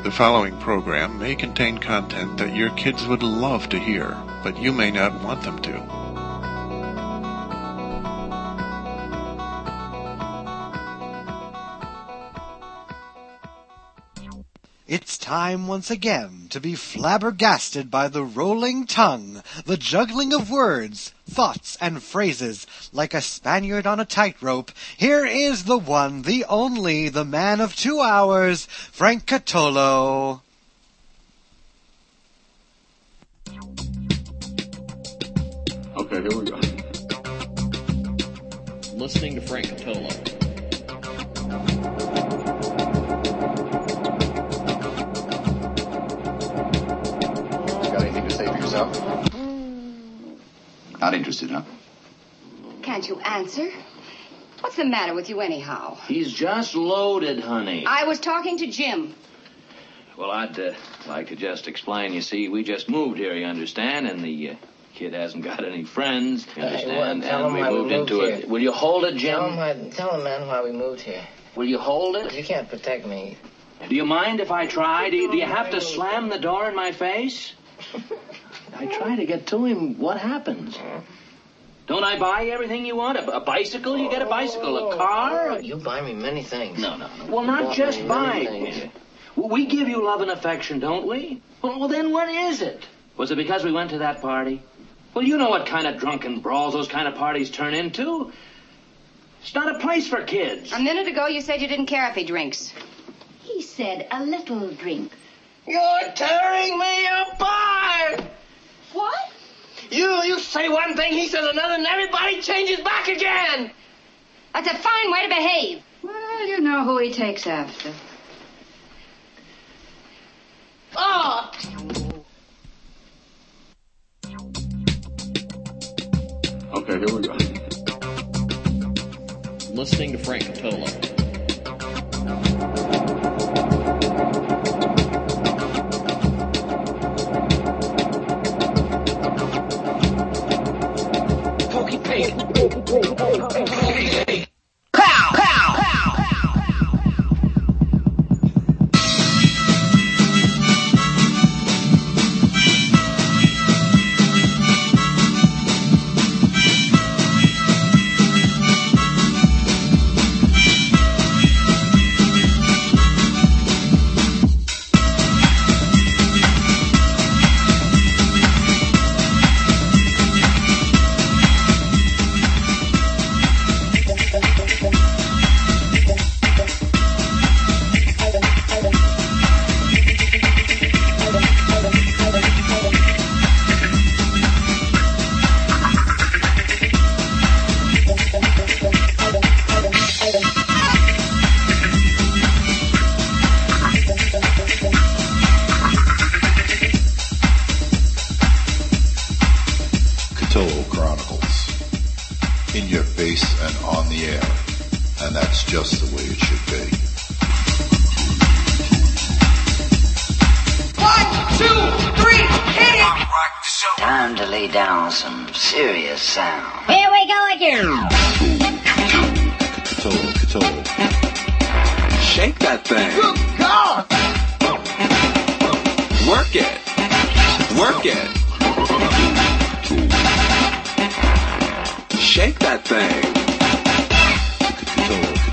The following program may contain content that your kids would love to hear, but you may not want them to. It's time once again to be flabbergasted by the rolling tongue, the juggling of words, thoughts, and phrases. Like a Spaniard on a tightrope, here is the one, the only, the man of 2 hours, Frank Catolo. Okay, here we go. Listening to Frank Catolo. Not interested, huh? Can't you answer? What's the matter with you anyhow? He's just loaded, honey. I was talking to Jim. Well, I'd like to just explain. You see, we just moved here, you understand, and the kid hasn't got any friends, you understand, and we moved into it. Will you hold it, Jim? Tell him, man, why we moved here. Will you hold it? You can't protect me. Do you mind if I try? Do you have to slam the door in my face? I try to get to him. What happens? Don't I buy everything you want? A bicycle? You get a bicycle. A car? You buy me many things. No. Well, not just buy. We give you love and affection, don't we? Well, then what is it? Was it because we went to that party? Well, you know what kind of drunken brawls those kind of parties turn into. It's not a place for kids. A minute ago, you said you didn't care if he drinks. He said a little drink. You're tearing me apart! What? You say one thing, he says another, and everybody changes back again! That's a fine way to behave. Well, you know who he takes after. Oh! Okay, here we go. Listening to Frank Catolo. Time to lay down some serious sound. Here we go again. Catolo. Shake that thing. Good God! Work it. Shake that thing. Catolo.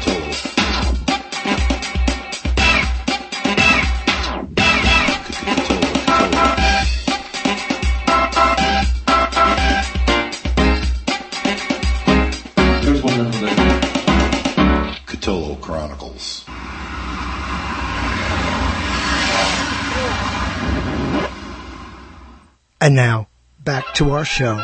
Catolo Chronicles. And now, back to our show.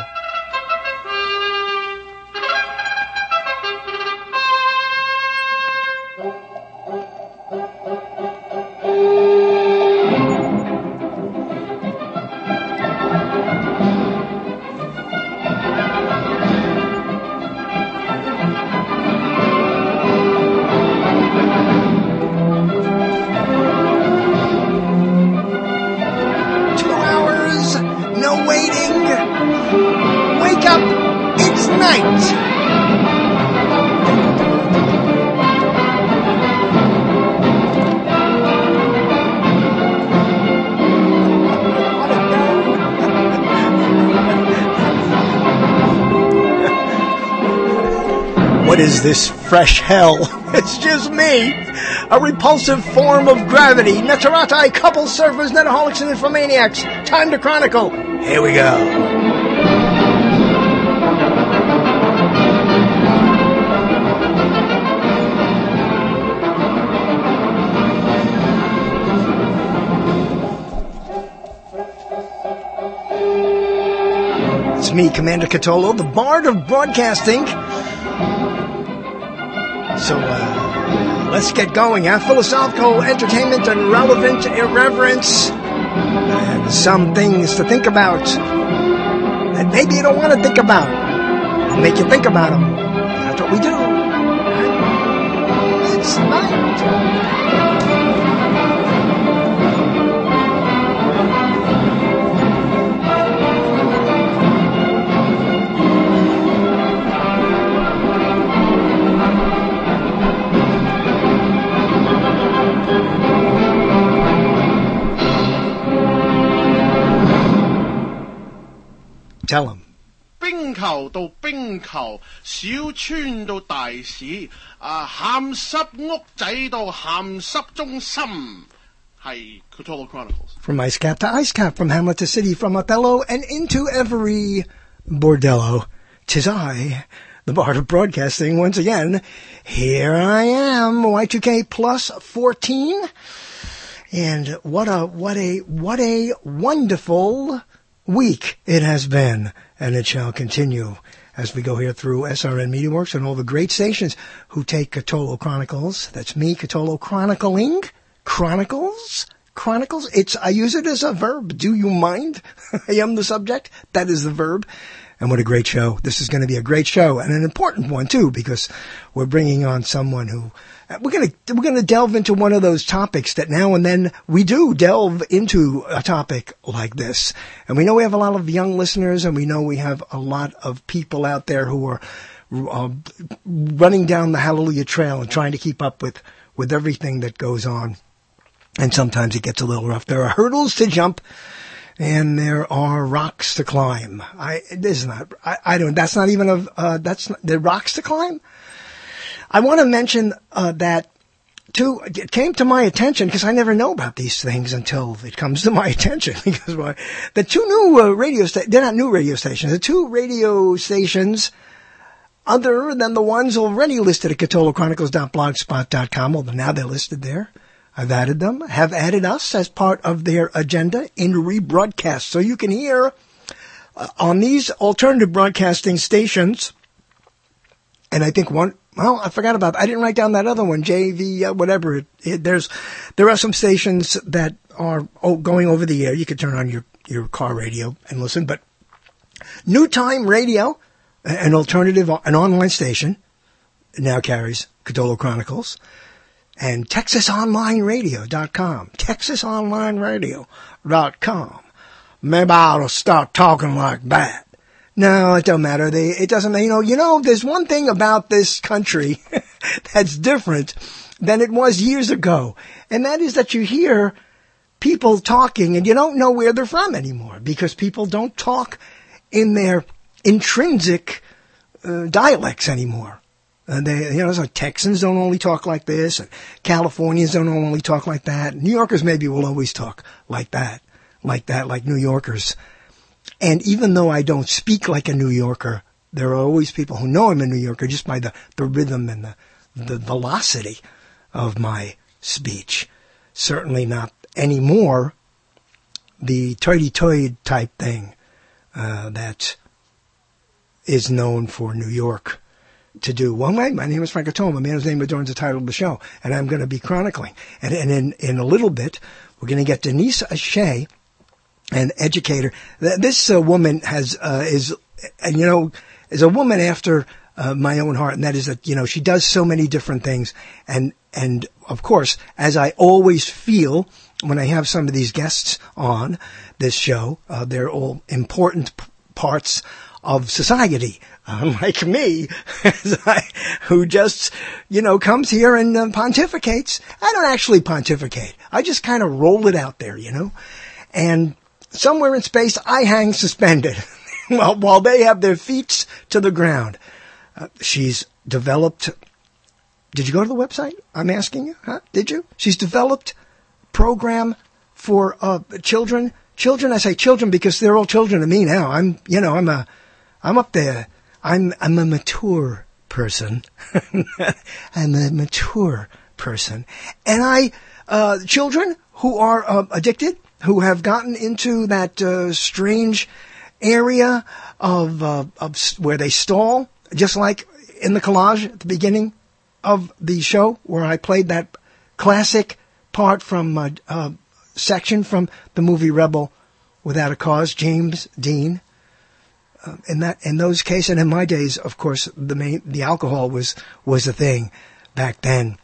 No waiting! What is this fresh hell? It's just me. A repulsive form of gravity. Netaratai, couple surfers, netaholics, and infomaniacs. Time to chronicle. Here we go. It's me, Commander Catolo, the Bard of Broadcasting. So, let's get going, huh? Philosophical entertainment and relevant irreverence. And some things to think about that maybe you don't want to think about. I'll make you think about them. That's what we do. It's night. Tell him. 冰球到冰球，小村到大市，鹹濕屋仔到鹹濕中心，係 Cthulhu Chronicles. From Ice Cap to Ice Cap, from Hamlet to City, from Othello and into every bordello. 'Tis I, the Bard of Broadcasting, once again. Here I am, Y2K plus 14. And what a wonderful week it has been, and it shall continue as we go here through SRN Media Works and all the great stations who take Cthulhu Chronicles. That's me, Cthulhu Chronicling. Chronicles? I use it as a verb. Do you mind? I am the subject. That is the verb. And what a great show. This is going to be a great show, and an important one too, because we're bringing on someone who we're going to delve into one of those topics that now and then we do delve into a topic like this. And we know we have a lot of young listeners, and we know we have a lot of people out there who are running down the Hallelujah Trail and trying to keep up with everything that goes on. And sometimes it gets a little rough. There are hurdles to jump, and there are rocks to climb. That's not the rocks to climb. I want to mention that too. It came to my attention because I never know about these things until it comes to my attention. Because the two new radio stations, they're not new radio stations. The two radio stations, other than the ones already listed at CthulhuChronicles.blogspot.com, although now they're listed there. I've added them, have added us as part of their agenda in rebroadcast. So you can hear on these alternative broadcasting stations, and I think I forgot about, I didn't write down that other one, JV, whatever. There are some stations that are going over the air. You could turn on your car radio and listen, but New Time Radio, an online station, now carries Cthulhu Chronicles. And TexasOnlineRadio.com. TexasOnlineRadio.com. Maybe I ought to start talking like that. No, it don't matter. It doesn't, there's one thing about this country that's different than it was years ago. And that is that you hear people talking and you don't know where they're from anymore because people don't talk in their intrinsic dialects anymore. And so Texans don't only talk like this, and Californians don't only talk like that. New Yorkers maybe will always talk like New Yorkers. And even though I don't speak like a New Yorker, there are always people who know I'm a New Yorker just by the rhythm and the velocity of my speech. Certainly not anymore the toity-toity type thing that is known for New York to do. Well, my name is Frank Catolo, a man whose name adorns the title of the show, and I'm going to be chronicling. And in a little bit, we're going to get Denise Shea, an educator. This woman is a woman after my own heart, and that is that, she does so many different things. And of course, as I always feel when I have some of these guests on this show, they're all important parts of society, like me, who just, comes here and pontificates. I don't actually pontificate. I just kind of roll it out there, And somewhere in space, I hang suspended while they have their feet to the ground. She's developed... Did you go to the website? I'm asking you. Huh? Did you? She's developed program for children. Children, I say children because they're all children to me now. I'm up there. I'm a mature person. I'm a mature person. And children who are addicted, who have gotten into that strange area of where they stall, just like in the collage at the beginning of the show where I played that classic part from section from the movie Rebel Without a Cause, James Dean. In those cases, and in my days, of course, the alcohol was a thing back then.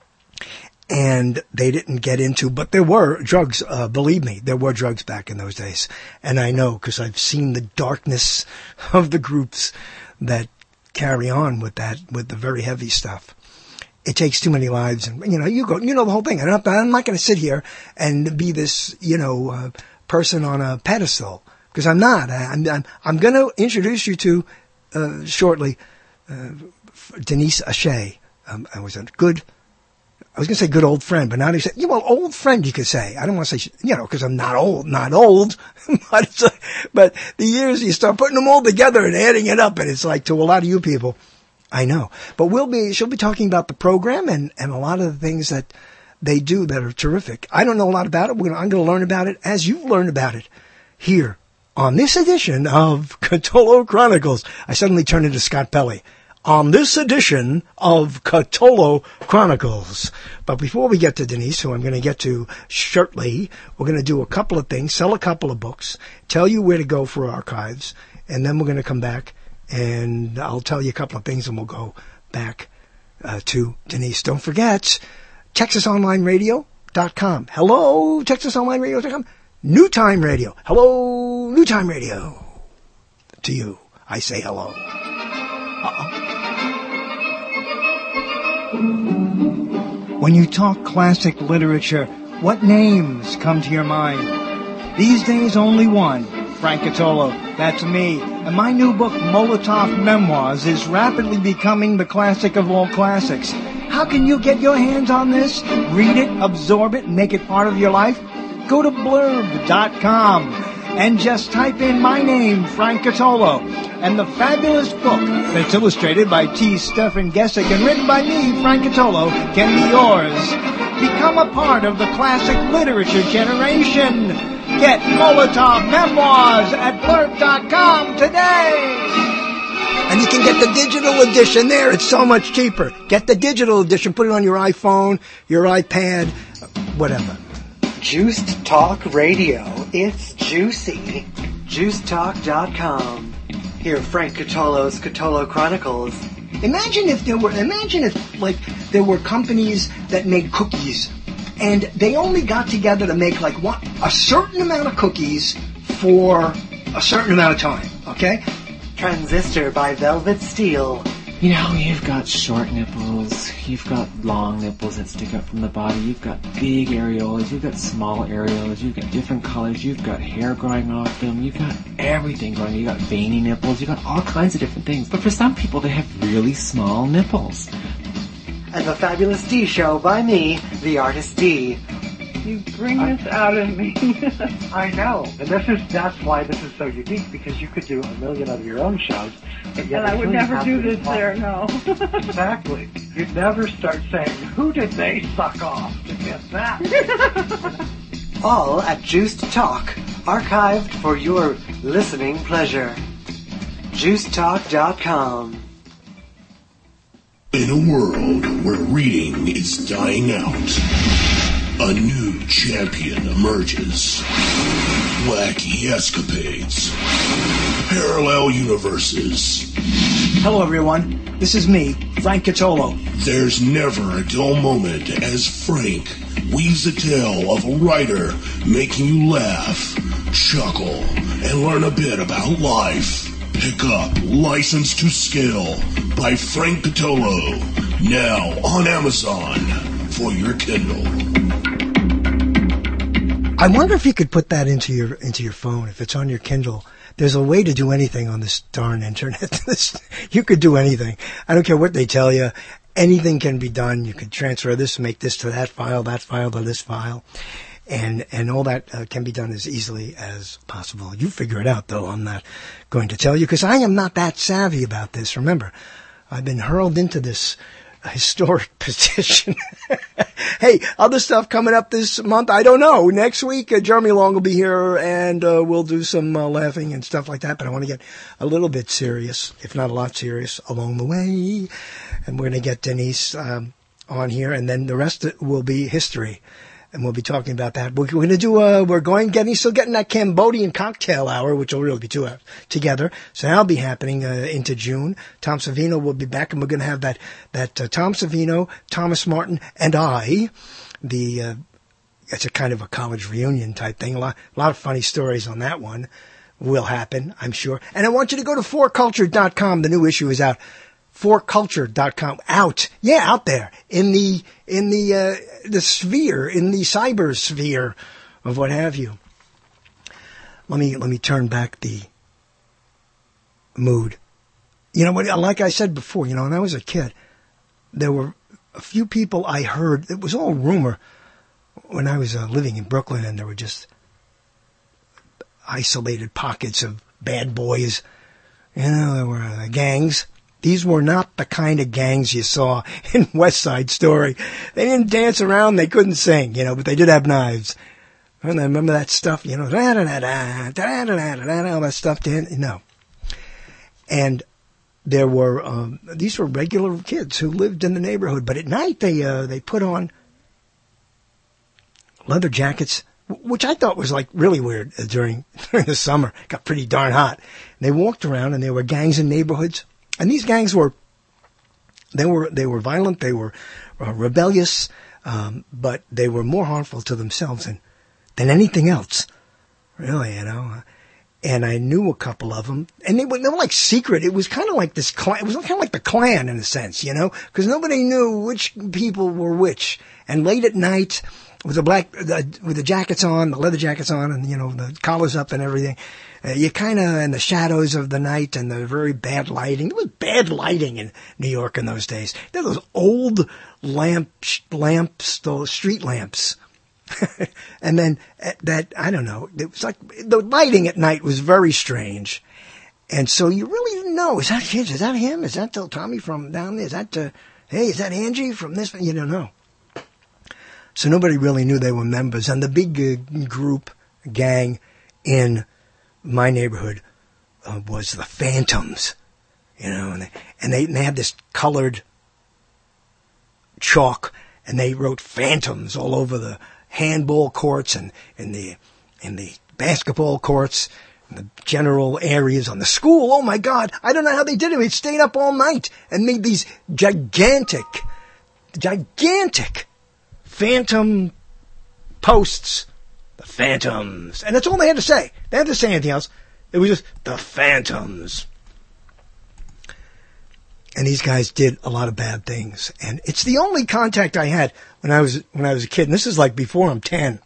And they didn't get into, but there were drugs, believe me, there were drugs back in those days. And I know, because I've seen the darkness of the groups that carry on with the very heavy stuff. It takes too many lives, and you know the whole thing. I'm not going to sit here and be this, person on a pedestal, because I'm not. I'm going to introduce you to shortly Denise Achey. I was going to say good old friend, but now they say, old friend you could say. I don't want to say, because I'm not old. But the years, you start putting them all together and adding it up, and it's like, to a lot of you people, I know. But she'll be talking about the program and a lot of the things that they do that are terrific. I don't know a lot about it. I'm going to learn about it as you've learned about it here on this edition of Cthulhu Chronicles. I suddenly turned into Scott Pelley. On this edition of Cthulhu Chronicles. But before we get to Denise, who I'm going to get to shortly, we're going to do a couple of things, sell a couple of books, tell you where to go for archives, and then we're going to come back and I'll tell you a couple of things and we'll go back to Denise. Don't forget, TexasOnlineRadio.com. Hello, TexasOnlineRadio.com. New Time Radio. Hello, New Time Radio. To you, I say hello. When you talk classic literature, what names come to your mind? These days, only one, Frank Cthulhu. That's me. And my new book, Molotov Memoirs, is rapidly becoming the classic of all classics. How can you get your hands on this? Read it, absorb it, and make it part of your life? Go to blurb.com and just type in my name, Frank Cthulhu, and the fabulous book that's illustrated by T. Stephen Gessick and written by me, Frank Cthulhu, can be yours. Become a part of the classic literature generation. Get Molotov Memoirs at blurb.com today. And you can get the digital edition there. It's so much cheaper. Get the digital edition. Put it on your iPhone, your iPad, whatever. Juiced Talk Radio. It's juicy. JuicedTalk.com. Hear Frank Cthulhu's Cthulhu Chronicles. Imagine if there were companies that made cookies, and they only got together to make a certain amount of cookies for a certain amount of time. Okay? Transistor by Velvet Steel. You've got short nipples, you've got long nipples that stick up from the body, you've got big areolas, you've got small areolas, you've got different colors, you've got hair growing off them, you've got everything going, you've got veiny nipples, you've got all kinds of different things. But for some people, they have really small nipples. And the Fabulous D Show by me, the Artist D. You bring this out in me. I know. And that's why this is so unique, because you could do a million of your own shows. And I would never do this there, no. Exactly. You'd never start saying, who did they suck off to get that? All at Juiced Talk, archived for your listening pleasure. JuicedTalk.com. In a world where reading is dying out, a new champion emerges. Wacky escapades. Parallel universes. Hello, everyone. This is me, Frank Cthulhu. There's never a dull moment as Frank weaves a tale of a writer making you laugh, chuckle, and learn a bit about life. Pick up License to Skill by Frank Cthulhu, now on Amazon for your Kindle. I wonder if you could put that into your phone, if it's on your Kindle. There's a way to do anything on this darn internet. You could do anything. I don't care what they tell you. Anything can be done. You can transfer this, make this to that file to this file. And all that can be done as easily as possible. You figure it out, though. I'm not going to tell you because I am not that savvy about this. Remember, I've been hurled into this historic position. Hey, other stuff coming up this month, I don't know. Next week, Jeremy Long will be here, and we'll do some laughing and stuff like that. But I want to get a little bit serious, if not a lot serious, along the way. And we're going to get Denise on here, and then the rest will be history. And we'll be talking about that. We're going to do still getting that Cambodian cocktail hour, which will really be 2 hours together. So that'll be happening into June. Tom Savino will be back, and we're going to have that Tom Savino, Thomas Martin, and I. It's a kind of a college reunion type thing. A lot of funny stories on that one will happen, I'm sure. And I want you to go to 4culture.com. The new issue is out. 4culture.com out there in the sphere, in the cyber sphere of what have you. Let me turn back the mood. You know what? Like I said before, when I was a kid, there were a few people I heard. It was all rumor when I was living in Brooklyn, and there were just isolated pockets of bad boys. There were gangs. These were not the kind of gangs you saw in West Side Story. They didn't dance around, they couldn't sing, but they did have knives. And I remember that stuff, all that stuff, no. And there were, these were regular kids who lived in the neighborhood, but at night they put on leather jackets, which I thought was like really weird during the summer. It got pretty darn hot. And they walked around, and there were gangs in neighborhoods. And these gangs were violent, they were rebellious, but they were more harmful to themselves than anything else, really, And I knew a couple of them, and they were like secret. It was kind of like this clan. It was kind of like the Klan in a sense, because nobody knew which people were which. And late at night, with the jackets on, the leather jackets on, and the collars up and everything. You kind of in the shadows of the night and the very bad lighting. There was bad lighting in New York in those days. There were those old street lamps. And then I don't know, it was like the lighting at night was very strange. And so you really didn't know, is that him? Is that Tommy from down there? Is that, is that Angie from this? You don't know. So nobody really knew they were members. And the big gang in my neighborhood was the Phantoms, and they had this colored chalk, and they wrote Phantoms all over the handball courts and in the basketball courts, and the general areas on the school. Oh my God! I don't know how they did it. They stayed up all night and made these gigantic Phantom posts. The Phantoms. And that's all they had to say. They didn't have to say anything else. It was just the Phantoms. And these guys did a lot of bad things. And it's the only contact I had when I was a kid. And this is like before I'm 10.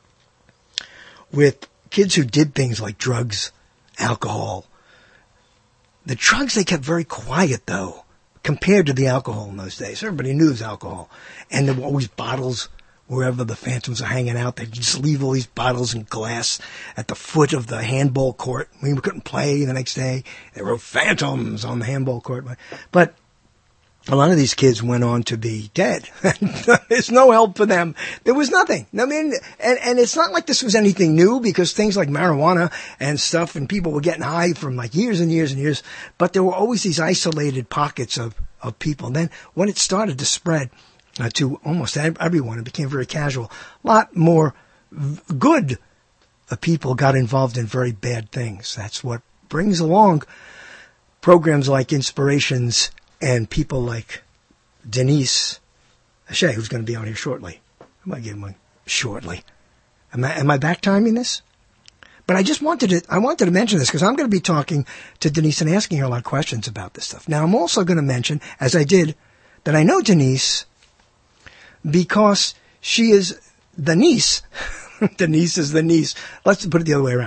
With kids who did things like drugs, alcohol. The drugs, they kept very quiet, though, compared to the alcohol in those days. Everybody knew it was alcohol. And there were always bottles. Wherever the Phantoms are hanging out, they just leave all these bottles and glass at the foot of the handball court. We couldn't play the next day. They wrote Phantoms on the handball court. But a lot of these kids went on to be dead. There's no help for them. There was nothing. I mean, and it's not like this was anything new, because things like marijuana and stuff, and people were getting high from like years and years and years. But there were always these isolated pockets of people. And then when it started to spread to almost everyone, it became very casual. A lot more good people got involved in very bad things. That's what brings along programs like Inspirations and people like Denise Shea, who's going to be on here shortly. I might give him one shortly. Am I back timing this? But I wanted to mention this because I'm going to be talking to Denise and asking her a lot of questions about this stuff. Now, I'm also going to mention, as I did, that I know Denise because she is the niece. Denise is the niece. Let's put it the other way around.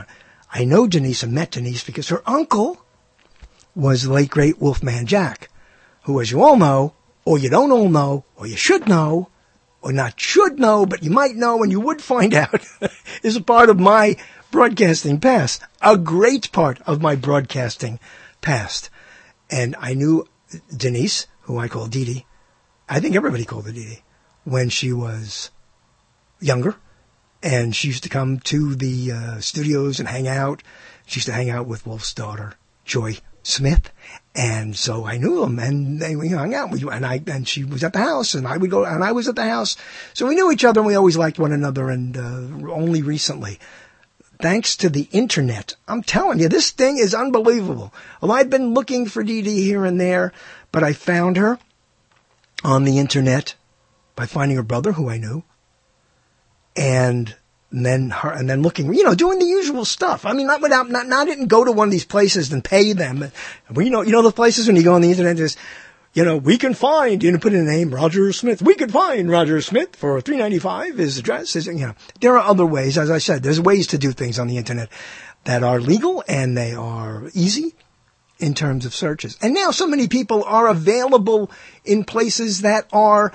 I know Denise and met Denise because her uncle was the late, great Wolfman Jack, who, as you all know, or you don't all know, or you should know, or not should know, but you might know and you would find out, is a part of my broadcasting past, a great part of my broadcasting past. And I knew Denise, who I call Dee Dee. I think everybody called her Dee Dee, when she was younger. And she used to come to the studios and hang out. She used to hang out with Wolf's daughter, Joy Smith. And so I knew them, and we hung out. And she was at the house, and I would go, and I was at the house. So we knew each other, and we always liked one another. And only recently, thanks to the internet, I'm telling you, this thing is unbelievable. Well, I'd been looking for Dee Dee here and there, but I found her on the internet by finding her brother, who I knew, and then looking, doing the usual stuff. I mean, I didn't go to one of these places and pay them. You know the places when you go on the internet, there's, we can find, put in a name, Roger Smith. We can find Roger Smith for $3.95. His address is, there are other ways. As I said, there's ways to do things on the internet that are legal and they are easy in terms of searches. And now so many people are available in places that are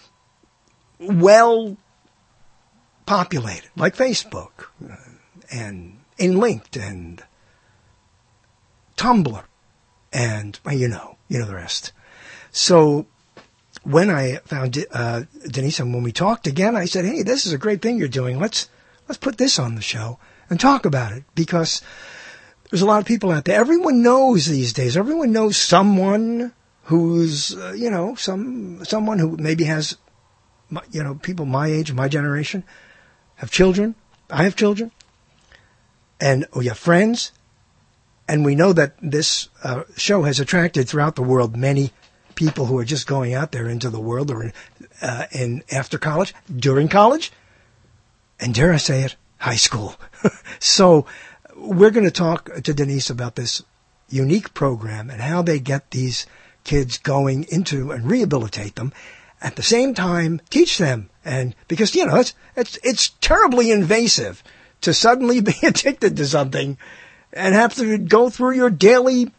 well populated, like Facebook and Linked and Tumblr, and you know the rest. So when I found Denise, and when we talked again, I said, "Hey, this is a great thing you're doing. Let's put this on the show and talk about it, because there's a lot of people out there. Everyone knows these days. Everyone knows someone who's someone who maybe has people my age, my generation." Have children. I have children. And we have friends. And we know that this show has attracted throughout the world many people who are just going out there into the world, or in after college, during college, and dare I say it, high school. So we're going to talk to Denise about this unique program and how they get these kids going into and rehabilitate them. At the same time, teach them. And because, it's terribly invasive to suddenly be addicted to something and have to go through your daily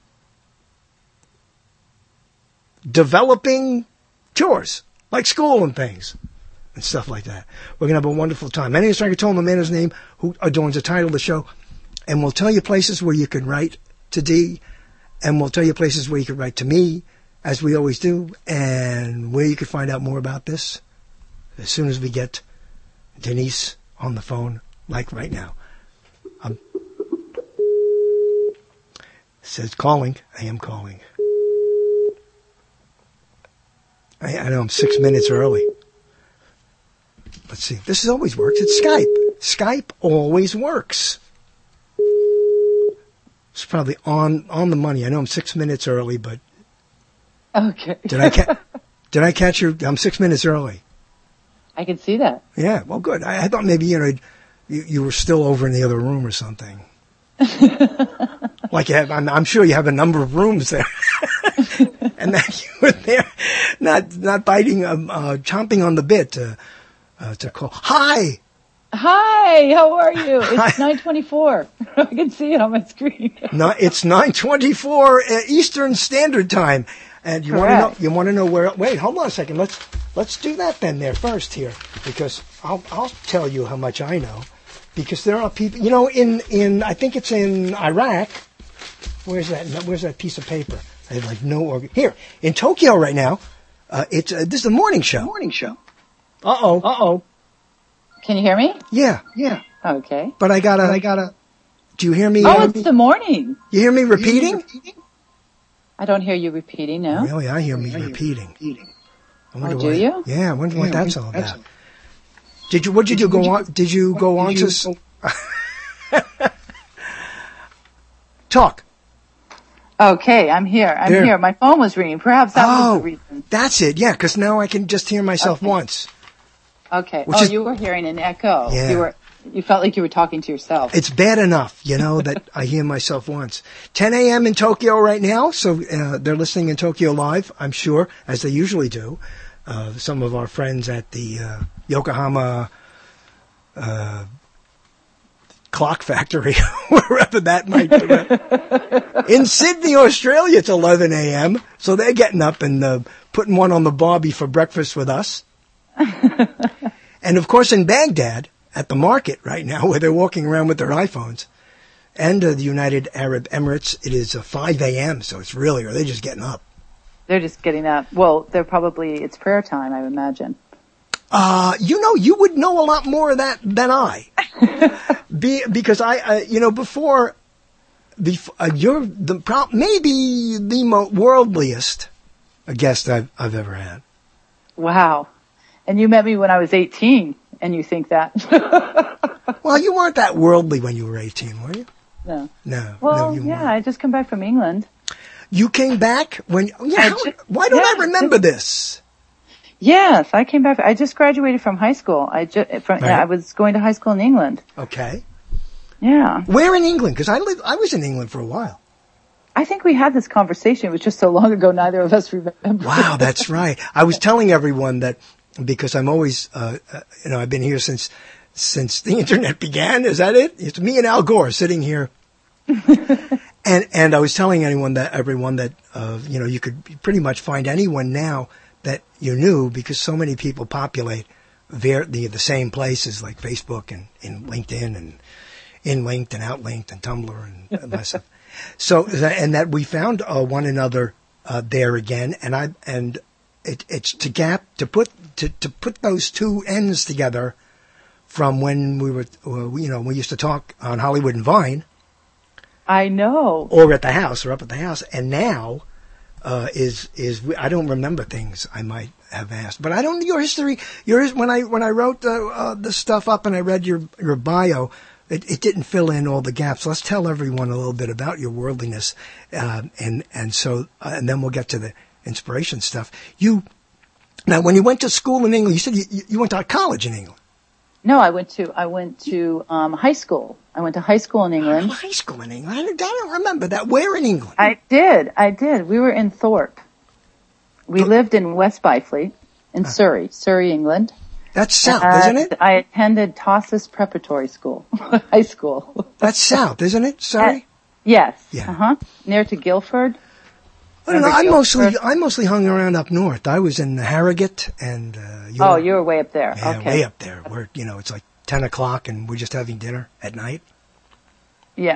developing chores, like school and things and stuff like that. We're going to have a wonderful time. My name is Frank Cotola, the man whose name who adorns the title of the show. And we'll tell you places where you can write to Dee, and we'll tell you places where you can write to me, as we always do, and where you can find out more about this as soon as we get Denise on the phone, like right now. It says calling. I am calling. I know I'm 6 minutes early. Let's see. This always works. It's Skype. Skype always works. It's probably on the money. I know I'm 6 minutes early, but okay. Did I catch you? I'm 6 minutes early. I can see that. Yeah, well, good. I thought maybe you were still over in the other room or something. Like you have, I'm sure you have a number of rooms there, and that you were there, not biting, chomping on the bit to call. Hi. Hi, how are you? It's 9:24. I can see it on my screen. No, it's 9:24 Eastern Standard Time. And you want to know where? Wait, hold on a second. Let's do that then there first here, because I'll tell you how much I know, because there are people, in I think it's in Iraq. Where's that piece of paper? I have like no here in Tokyo right now. This is the morning show. Uh-oh. Can you hear me? Yeah. Okay. But I gotta. Do you hear me? Oh, it's the morning. You hear me repeating? I don't hear you repeating, no. Really? I hear me repeating. Oh, do you? Yeah, I wonder what that's all about. What did you go on? Did you go on to talk? Okay, I'm here. I'm here. My phone was ringing. Perhaps that was the reason. That's it. Yeah, because now I can just hear myself once. Okay. You were hearing an echo. Yeah. You felt like you were talking to yourself. It's bad enough, that I hear myself once. 10 a.m. in Tokyo right now, so they're listening in Tokyo Live, I'm sure, as they usually do. Some of our friends at the Yokohama clock factory, wherever that might be. In Sydney, Australia, it's 11 a.m., so they're getting up and putting one on the barbie for breakfast with us. And, of course, in Baghdad, at the market right now, where they're walking around with their iPhones, and the United Arab Emirates, it is 5 a.m., so it's really, or they're just getting up. They're just getting up. Well, it's prayer time, I would imagine. You would know a lot more of that than I. Because before, you're maybe the worldliest guest I've ever had. Wow. And you met me when I was 18, and you think that. Well, you weren't that worldly when you were 18, were you? No. No. Well, you yeah, weren't. I just come back from England. You came back when, why don't I remember this? Yes, I came back. I just graduated from high school. I was going to high school in England. Okay. Yeah. Where in England? Because I was in England for a while. I think we had this conversation. It was just so long ago, neither of us remember. Wow, that's right. I was telling everyone that because I'm always, I've been here since the internet began. Is that it? It's me and Al Gore sitting here. And I was telling everyone that you could pretty much find anyone now that you knew because so many people populate the same places like Facebook and LinkedIn and InLinked and OutLinked and Tumblr and stuff. So, and that we found one another there again, and it's to put those two ends together from when we used to talk on Hollywood and Vine. I know. Or at the house, or up at the house, and now I don't remember things I might have asked, but I don't know your history. When I wrote the stuff up and I read your bio. It didn't fill in all the gaps. Let's tell everyone a little bit about your worldliness, and then we'll get to the inspiration stuff. Now, when you went to school in England, you said you went to college in England. No, I went to high school. I went to high school in England. High school in England? I don't remember that. Where in England? I did. We were in Thorpe. We lived in West Byfleet in Surrey, England. That's south, isn't it? I attended Tossis Preparatory School, high school. That's south, isn't it? Surrey? Yes. Yeah. Near to Guildford. I mostly hung around up north. I was in Harrogate and you were way up there. Yeah, okay. Way up there. Where it's like 10 o'clock and we're just having dinner at night. Yeah.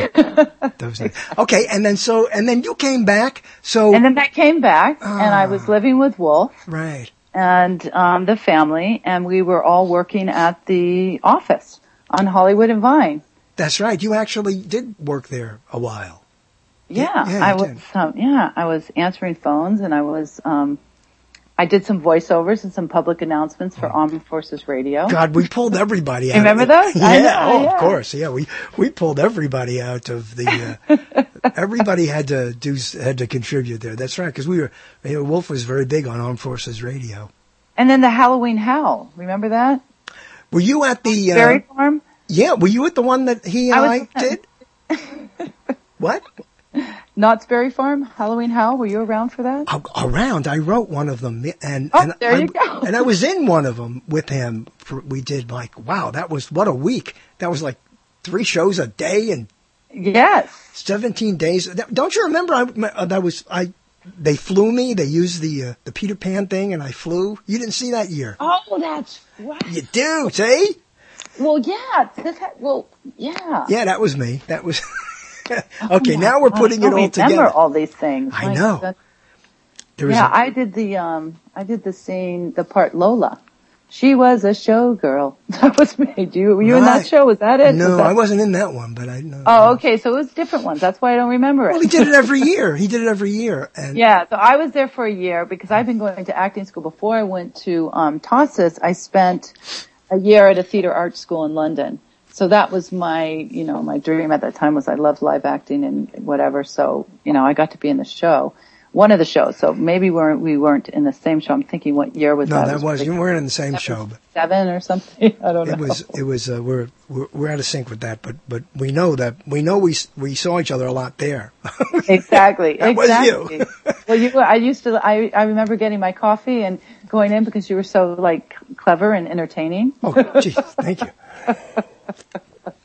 Okay, and then you came back. And then I came back and I was living with Wolf. Right. And the family, and we were all working at the office on Hollywood and Vine. That's right. You actually did work there a while. Yeah, I was answering phones, and I did some voiceovers and some public announcements for Armed Forces Radio. God, we pulled everybody out. Remember those? Yeah, of course. Yeah, we pulled everybody out of the. Everybody had to contribute there. That's right, because Wolf was very big on Armed Forces Radio. And then the Halloween Howl. Remember that? Were you at the Berry Farm? Yeah, were you at the one that he and I did? What? Knott's Berry Farm, Halloween Howl. Were you around for that? Around. I wrote one of them, and there you go. And I was in one of them with him. We did what a week. That was like 3 shows a day and yes, 17 days. Don't you remember? They flew me. They used the Peter Pan thing, and I flew. You didn't see that year. Oh, that's right. You do, see? Well, yeah. Yeah. Yeah, that was me. That was. Okay, now we're putting it all together. I remember all these things. I know. I did the scene, the part Lola. She was a showgirl. That was me. Were you in that show? Was that it? No, I wasn't in that one, but I know. Oh, okay. So it was different ones. That's why I don't remember it. Well, he did it every year. And yeah, so I was there for a year because I've been going to acting school. Before I went to Tossis, I spent a year at a theater art school in London. So that was my dream at that time was I loved live acting and whatever. So, I got to be in the show, one of the shows. So maybe we weren't in the same show. I'm thinking what year was that? No, you weren't in the same show. 7 or something. I don't know. It was, we're out of sync with that, but we know we saw each other a lot there. Exactly. That was you. Well, I remember getting my coffee and going in because you were so clever and entertaining. Oh, geez, thank you.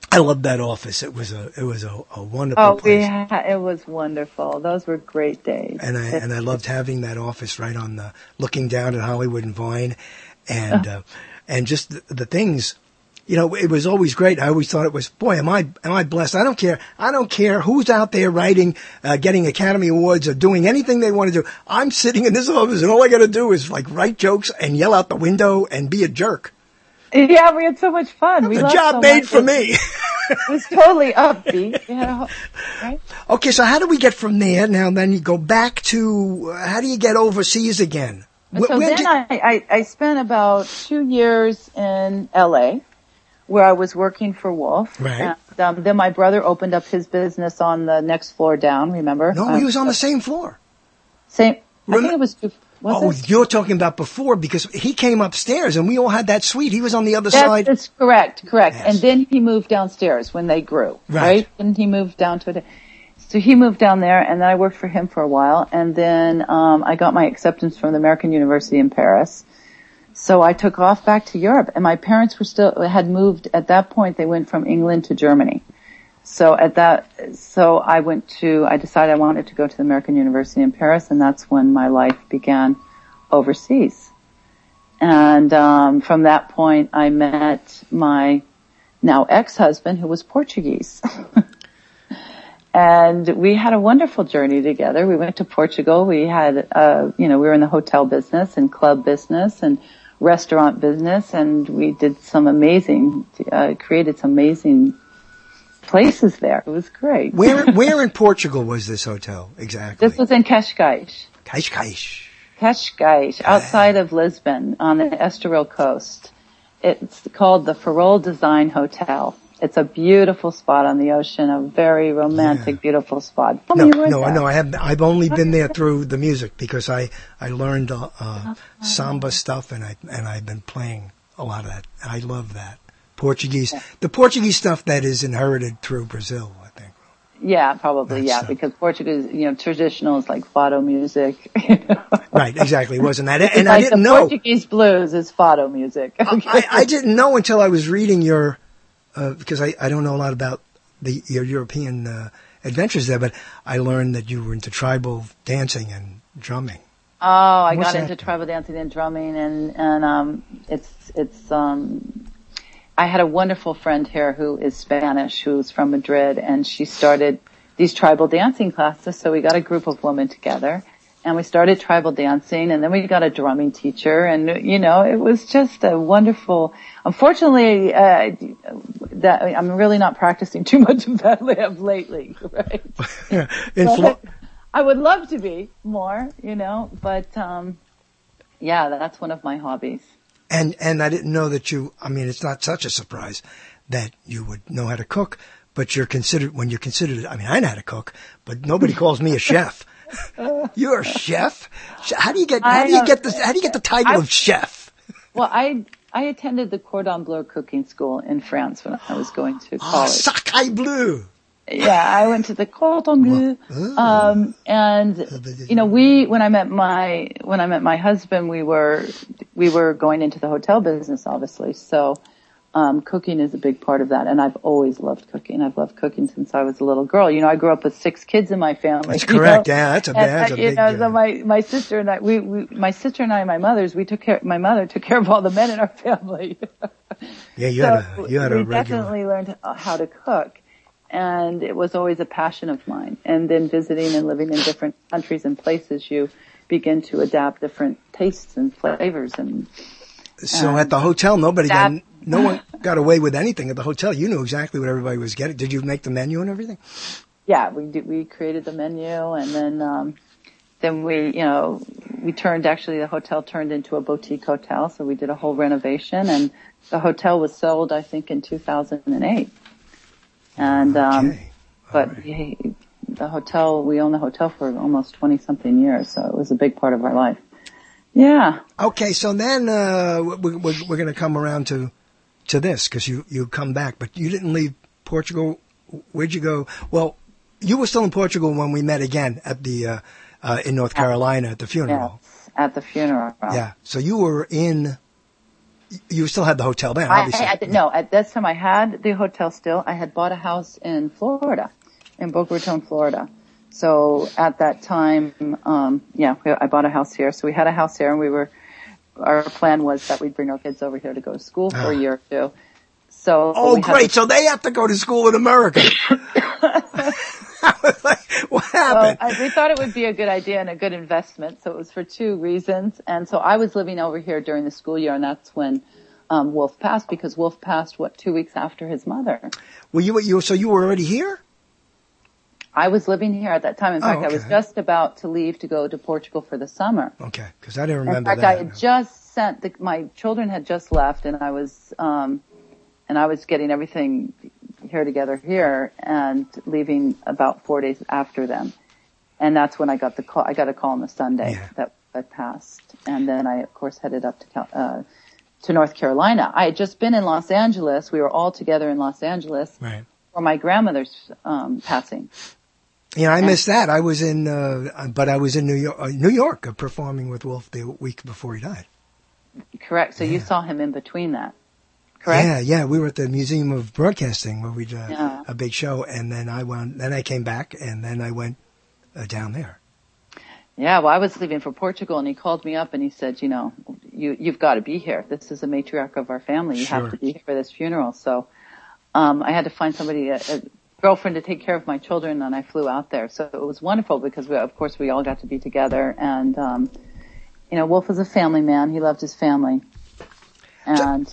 I loved that office. It was a wonderful Oh, place. it was wonderful. Those were great days. And I loved having that office right on looking down at Hollywood and Vine, and just the things. You know, it was always great. I always thought it was, boy, am I blessed. I don't care who's out there writing, getting Academy Awards or doing anything they want to do. I'm sitting in this office and all I got to do is like write jokes and yell out the window and be a jerk. Yeah, we had so much fun. The job made for me. It was totally upbeat. Right? Okay, so how do we get from there? Now, then you go back to, how do you get overseas again? So then I spent about 2 years in L.A., where I was working for Wolf. Right. And, then my brother opened up his business on the next floor down, remember? No, he was on the same floor. I think it was two. You're talking about before, because he came upstairs and we all had that suite. He was on the other side. That's correct. Yes. And then he moved downstairs when they grew, right? And he moved down so he moved down there, and then I worked for him for a while, and then I got my acceptance from the American University in Paris. So I took off back to Europe, and my parents had moved at that point. They went from England to Germany. So I decided I wanted to go to the American University in Paris, and that's when my life began overseas. And, from that point I met my now ex-husband, who was Portuguese. And we had a wonderful journey together. We went to Portugal. We had, we were in the hotel business and club business and restaurant business, and we did created some amazing places there. It was great. Where in Portugal was this hotel exactly? This was in Cascais. Cascais, outside of Lisbon on the Estoril coast. It's called the Farol Design Hotel. It's a beautiful spot on the ocean, a very romantic, beautiful spot. I've only been there through the music, because I learned samba stuff, and I've been playing a lot of that. I love that Portuguese, the Portuguese stuff that is inherited through Brazil, I think. Yeah, probably, because Portuguese, traditional is like fado music. Right, exactly. It wasn't that, and like I didn't know. Portuguese blues is fado music. Okay. I didn't know until I was reading your. Because I don't know a lot about your European adventures there, but I learned that you were into tribal dancing and drumming. Oh, I got into tribal dancing and drumming, and I had a wonderful friend here who is Spanish, who's from Madrid, and she started these tribal dancing classes. So we got a group of women together, and we started tribal dancing, and then we got a drumming teacher, and it was just a wonderful. Unfortunately, that I'm really not practicing too much of that lately, right? I would love to be more, but that's one of my hobbies. And I didn't know that it's not such a surprise that you would know how to cook, but I know how to cook, but nobody calls me a chef. You're a chef? How do you get the title of chef? Well, I attended the Cordon Bleu cooking school in France when I was going to college. Sacre bleu. Yeah, I went to the Cordon Bleu. When I met my husband, we were going into the hotel business, obviously. So, cooking is a big part of that. And I've always loved cooking. I've loved cooking since I was a little girl. I grew up with 6 kids in my family. That's correct. Yeah, that's a big deal. So my sister and I, my sister and I, my mother took care of all the men in our family. Yeah, you had a regular. We definitely learned how to cook. And it was always a passion of mine. And then visiting and living in different countries and places, you begin to adapt different tastes and flavors. So at the hotel, no one got away with anything at the hotel. You knew exactly what everybody was getting. Did you make the menu and everything? Yeah, we created the menu, and then the hotel turned into a boutique hotel. So we did a whole renovation, and the hotel was sold, I think, in 2008. And, the hotel, we owned the hotel for almost 20 something years. So it was a big part of our life. Yeah. Okay. So then, we're going to come around to this, because you come back, but you didn't leave Portugal. Where'd you go? Well, you were still in Portugal when we met again at the, in North Carolina at the funeral. Yes, at the funeral. Yeah. So you were in You still had the hotel then, obviously. No, at this time I had the hotel still. I had bought a house in Florida, in Boca Raton, Florida. So at that time, I bought a house here. So we had a house here, and our plan was that we'd bring our kids over here to go to school for a year or two. So great. So they have to go to school in America. What happened? Well, we thought it would be a good idea and a good investment. So it was for two reasons. And so I was living over here during the school year, and that's when Wolf passed, because Wolf passed, 2 weeks after his mother. Well, so you were already here? I was living here at that time. In fact, I was just about to leave to go to Portugal for the summer. Okay, because I didn't remember that. In fact, I had just sent my children had just left, and I was getting everything here together here and leaving about 4 days after them. And that's when I got the call. I got a call on the Sunday that I passed. And then I, of course, headed up to North Carolina. I had just been in Los Angeles. We were all together in Los Angeles for my grandmother's passing. Yeah, I missed that. I was in New York, performing with Wolf the week before he died. Correct. So you saw him in between that. Correct? Yeah. We were at the Museum of Broadcasting where we did a big show, and then I came back, and then I went down there. Yeah, well, I was leaving for Portugal, and he called me up and he said, you've got to be here. This is the matriarch of our family. You have to be here for this funeral. So I had to find somebody, a girlfriend, to take care of my children, and I flew out there. So it was wonderful because we all got to be together. And Wolf was a family man. He loved his family, and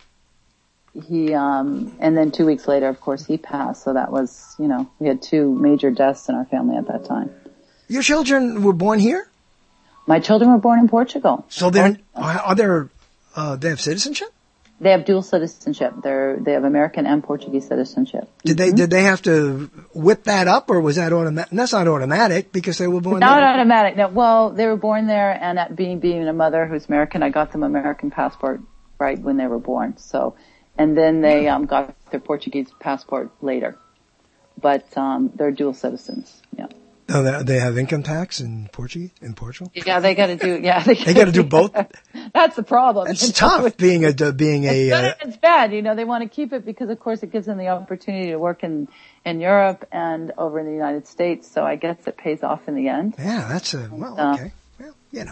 and then 2 weeks later, of course, he passed. So that was, we had two major deaths in our family at that time. Your children were born here? My children were born in Portugal. So they have citizenship? They have dual citizenship. They have American and Portuguese citizenship. Did they have to whip that up, or was that automatic? That's not automatic because they were born there. Not automatic. No, well, they were born there, and at being a mother who's American, I got them American passport right when they were born. So, and then they got their Portuguese passport later, but they're dual citizens. Yeah. Oh, they have income tax in Portugal? Yeah, they got to do. Yeah, they got to do both. That's the problem. It's tough being a. It's bad. They want to keep it because, of course, it gives them the opportunity to work in Europe and over in the United States. So I guess it pays off in the end. Yeah, that's okay. Well, Yeah.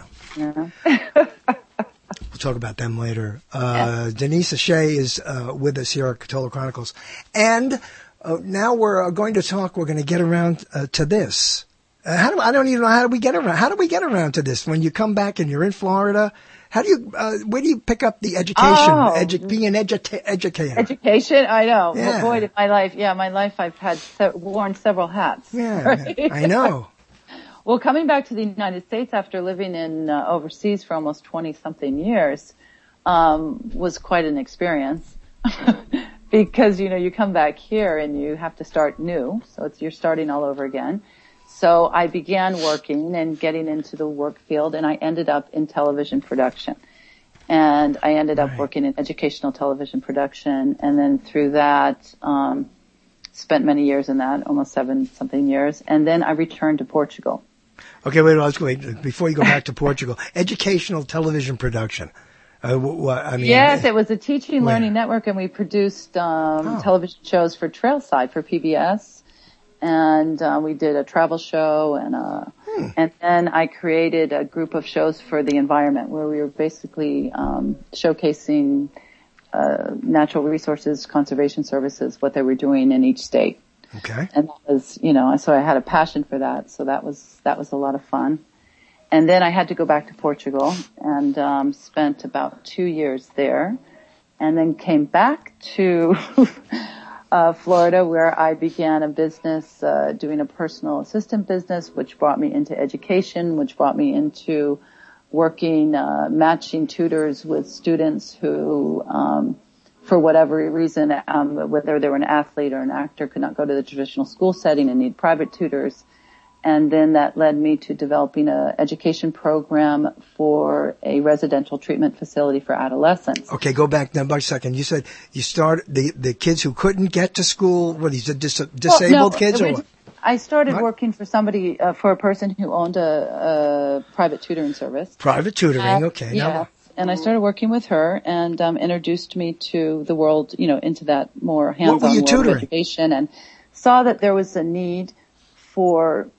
We'll talk about them later. Denise O'Shea is with us here at Cthulhu Chronicles, and now we're going to get around to this. I don't even know how do we get around to this? When you come back and you're in Florida, where do you pick up the education? Being an educator. Education, I know. Yeah. Well, boy, in my life I've had worn several hats. Yeah, right? I know. Well, coming back to the United States after living in overseas for almost 20-something years was quite an experience. Because, you come back here and you have to start new. So you're starting all over again. So I began working and getting into the work field, and I ended up in television production. And I ended up working in educational television production. And then through that, spent many years in that, almost 7-something years. And then I returned to Portugal. Okay, wait. Before you go back to Portugal, educational television production. Yes, it was a teaching learning network, and we produced television shows for Trailside for PBS, and we did a travel show, and then I created a group of shows for the environment where we were basically showcasing natural resources conservation services, what they were doing in each state. Okay, and that was so I had a passion for that, so that was a lot of fun. And then I had to go back to Portugal and spent about 2 years there, and then came back to Florida, where I began a business doing a personal assistant business, which brought me into education, which brought me into working matching tutors with students who for whatever reason, whether they were an athlete or an actor, could not go to the traditional school setting and need private tutors. And then that led me to developing an education program for a residential treatment facility for adolescents. Okay, go back now a second. You said you started the kids who couldn't get to school. What, these are disabled kids or what? I started working for for a person who owned a private tutoring service. Private tutoring, okay. Yes. and I started working with her, and introduced me to the world, into that more hands-on world of education, and saw that there was a need for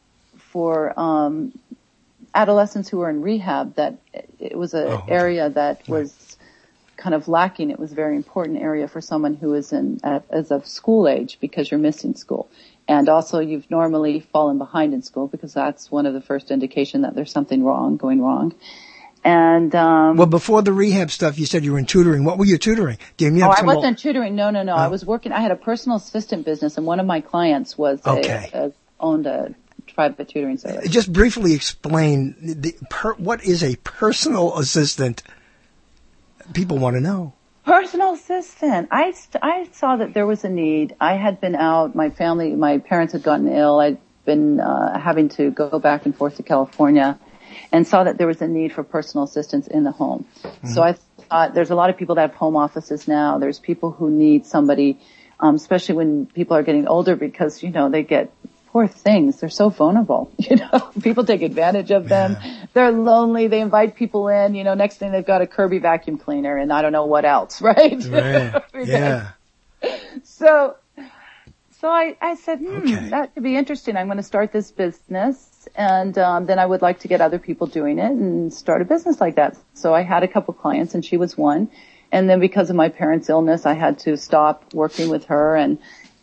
adolescents who were in rehab, that it was an area that was kind of lacking. It was a very important area for someone who is as of school age, because you're missing school. And also you've normally fallen behind in school, because that's one of the first indication that there's something going wrong. And, well, before the rehab stuff, you said you were in tutoring. What were you tutoring? I wasn't tutoring. No. I was working, I had a personal assistant business, and one of my clients was owned a private tutoring service. Just briefly explain what is a personal assistant? People want to know. Personal assistant. I saw that there was a need. I had been out. My parents had gotten ill. I'd been having to go back and forth to California, and saw that there was a need for personal assistance in the home. Mm-hmm. So I thought, there's a lot of people that have home offices now. There's people who need somebody, especially when people are getting older, because, they get, poor things, they're so vulnerable. People take advantage of them. Yeah. They're lonely. They invite people in. Next thing they've got a Kirby vacuum cleaner and I don't know what else, right? Right. Yeah. So I said, that could be interesting. I'm going to start this business, and then I would like to get other people doing it and start a business like that. So I had a couple clients, and she was one. And then because of my parents' illness, I had to stop working with her, and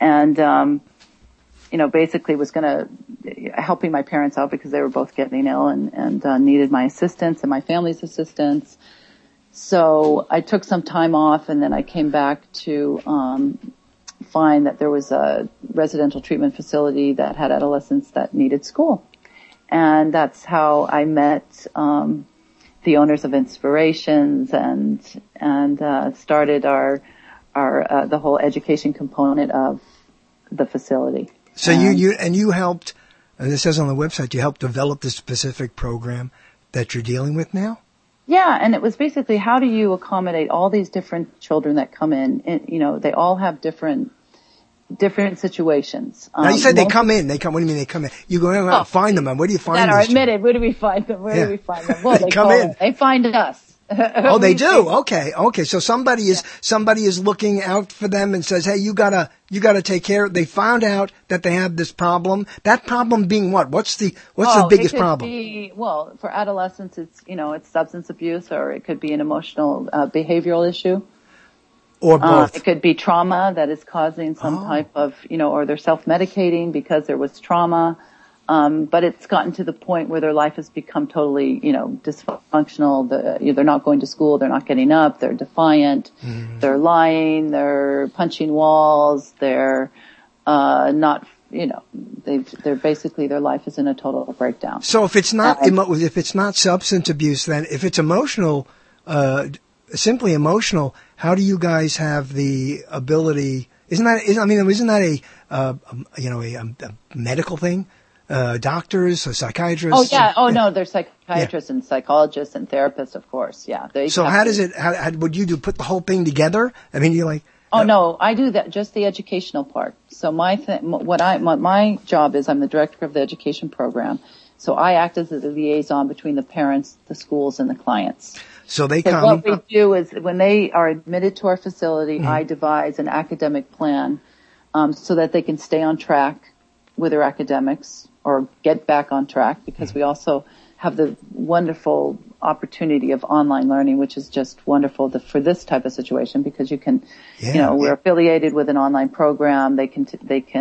basically was helping my parents out, because they were both getting ill and needed my assistance and my family's assistance. So I took some time off, and then I came back to find that there was a residential treatment facility that had adolescents that needed school. And that's how I met the owners of Inspirations and started the whole education component of the facility. So you helped, and this says on the website, you helped develop this specific program that you're dealing with now? Yeah, and it was basically, how do you accommodate all these different children that come in? And, they all have different situations. Now you said they come in. What do you mean they come in? You go out and find them, and where do you find them? That are admitted. Where do we find them? Where do we find them? Well, they come in. They find us. Oh, they do. Okay. So somebody is looking out for them and says, "Hey, you gotta take care." They found out that they have this problem. That problem being what? What's the biggest problem? For adolescents, it's substance abuse, or it could be an emotional, behavioral issue. Or both. It could be trauma that is causing some type of, or they're self-medicating because there was trauma. But it's gotten to the point where their life has become totally, dysfunctional. They're not going to school. They're not getting up. They're defiant. Mm-hmm. They're lying. They're punching walls. They're, not, they're basically, their life is in a total breakdown. So if it's not, if it's not substance abuse, then if it's emotional, simply emotional, how do you guys have the ability? Isn't that a medical thing? Doctors or psychiatrists? Oh yeah. Oh no, there's psychiatrists and psychologists and therapists, of course. Yeah. So how would you put the whole thing together? I mean, you're like. Oh no, I do that, just the educational part. So my job is I'm the director of the education program. So I act as the liaison between the parents, the schools, and the clients. So they come. What we do is when they are admitted to our facility, I devise an academic plan, so that they can stay on track with their academics or get back on track, because we also have the wonderful opportunity of online learning, which is just wonderful for this type of situation, because you can, we're affiliated with an online program. They can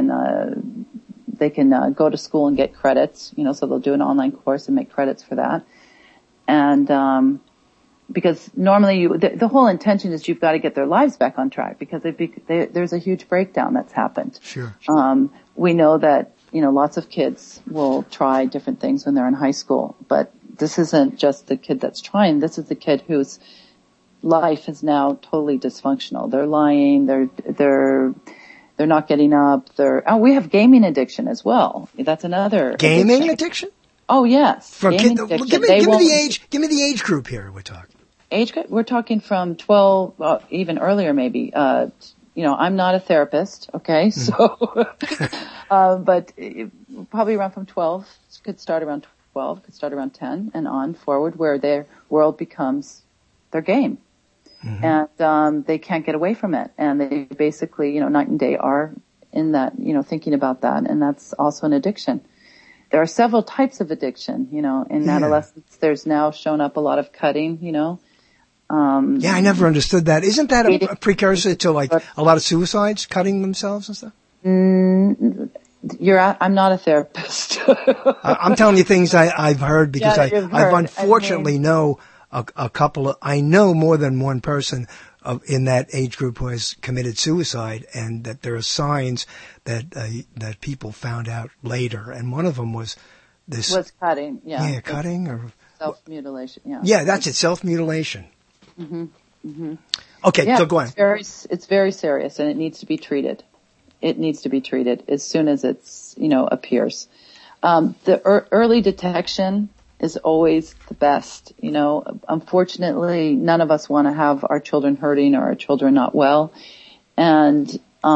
go to school and get credits, so they'll do an online course and make credits for that. And, because normally the whole intention is you've got to get their lives back on track, because there's a huge breakdown that's happened. Sure. We know that, lots of kids will try different things when they're in high school, but this isn't just the kid that's trying. This is the kid whose life is now totally dysfunctional. They're lying. They're not getting up. We have gaming addiction as well. That's another gaming addiction. Oh yes. Give me the age group here. We're talking. Age group. We're talking from 12, even earlier maybe. I'm not a therapist, okay? So, but probably around from 12, could start around 12, could start around 10 and on forward, where their world becomes their game. And they can't get away from it. And they basically, night and day are in that, thinking about that. And that's also an addiction. There are several types of addiction, in adolescence. There's now shown up a lot of cutting, I never understood that. Isn't that a precursor to like a lot of suicides, cutting themselves and stuff? I'm not a therapist. I'm telling you things I've heard because I've unfortunately know a couple of, I know more than one person in that age group who has committed suicide, and that there are signs that people found out later. And one of them was this. Was cutting, yeah. Yeah, cutting or. Self-mutilation, yeah. Yeah, that's it, self-mutilation. Okay, so go on. It's very serious, and it needs to be treated. It needs to be treated as soon as it's, appears. The early detection is always the best. Unfortunately, none of us want to have our children hurting or our children not well. And,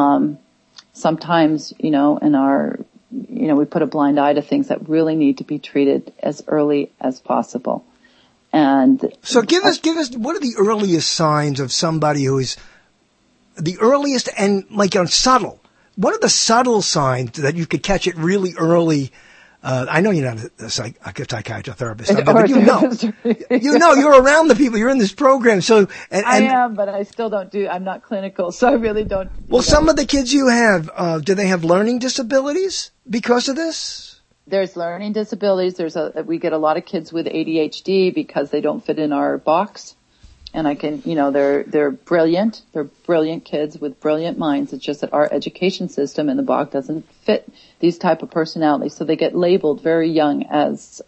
sometimes, in our, we put a blind eye to things that really need to be treated as early as possible. And so give us, what are the earliest signs of somebody who is the earliest and like subtle? What are the subtle signs that you could catch it really early? I know you're not a psychiatrist, but you're around the people. You're in this program, so I am, but I still don't I'm not clinical, so I really don't. Well, some of the kids you have, do they have learning disabilities because of this? There's learning disabilities. We get a lot of kids with ADHD because they don't fit in our box. And they're brilliant. They're brilliant kids with brilliant minds. It's just that our education system in the box doesn't fit these type of personalities. So they get labeled very young as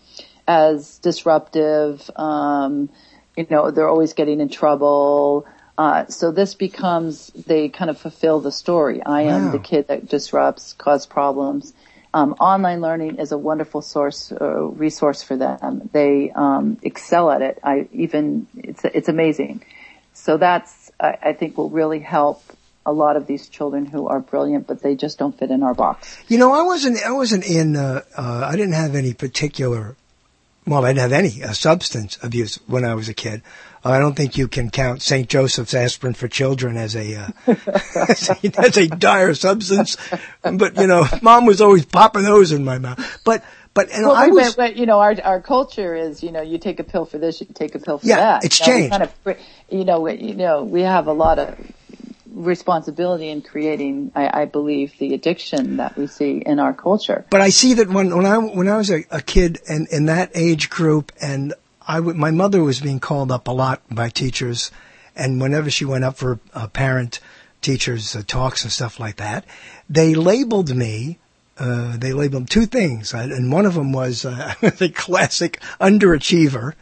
disruptive. They're always getting in trouble. So this becomes, they kind of fulfill the story. I am the kid that disrupts, causes problems. Online learning is a wonderful resource for them. They excel at it. It's amazing. So that's, I think, will really help a lot of these children who are brilliant, but they just don't fit in our box. I wasn't in. I didn't have any particular. Well, I didn't have any substance abuse when I was a kid. I don't think you can count St. Joseph's aspirin for children as a dire substance. But, Mom was always popping those in my mouth. But our culture is, you take a pill for this, you take a pill for that. Yeah, it's changed. We have a lot of responsibility in creating, I believe, the addiction that we see in our culture. But I see that when I was a kid and in that age group, and my mother was being called up a lot by teachers, and whenever she went up for parent teachers talks and stuff like that, they labeled me. They labeled two things, and one of them was the classic underachiever.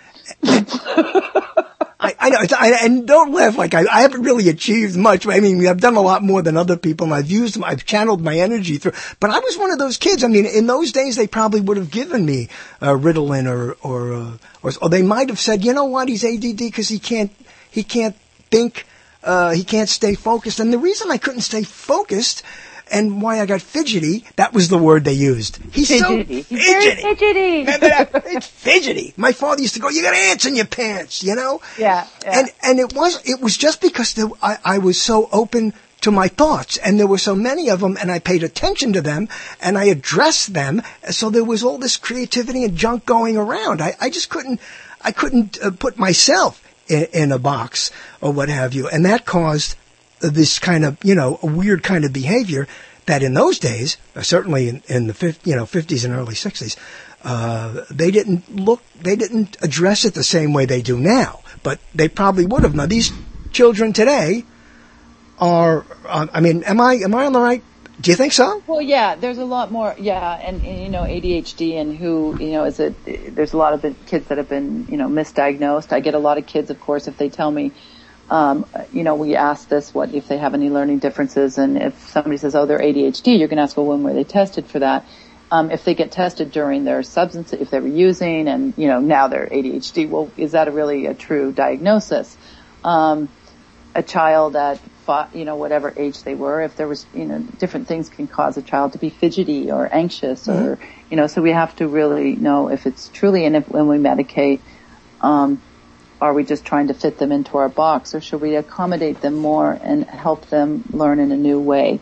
I know, and don't laugh like I haven't really achieved much. I mean, I've done a lot more than other people, and I've channeled my energy through. But I was one of those kids. I mean, in those days, they probably would have given me Ritalin or they might have said, you know what, he's ADD because he can't think, he can't stay focused. And the reason I couldn't stay focused and why I got fidgety, that was the word they used. He's fidgety. So fidgety. It's fidgety. My father used to go, you got ants in your pants, Yeah. And it was just because I was so open to my thoughts, and there were so many of them, and I paid attention to them, and I addressed them, so there was all this creativity and junk going around. I just couldn't put myself in a box or what have you, and that caused this kind of, a weird kind of behavior that in those days, certainly in the 50s and early 60s, they didn't address it the same way they do now, but they probably would have. Now these children today are, am I on the right? Do you think so? Well, yeah, there's a lot more, and ADHD and there's a lot of kids that have been, misdiagnosed. I get a lot of kids, of course, if they tell me, we ask this, what if they have any learning differences, and if somebody says, oh, they're ADHD, you're going to ask, well, when were they tested for that? If they get tested during their substance, if they were using, and, now they're ADHD, well, is that really a true diagnosis? A child at, whatever age they were, if there was, different things can cause a child to be fidgety or anxious or, so we have to really know if it's truly, and when we medicate, are we just trying to fit them into our box, or should we accommodate them more and help them learn in a new way?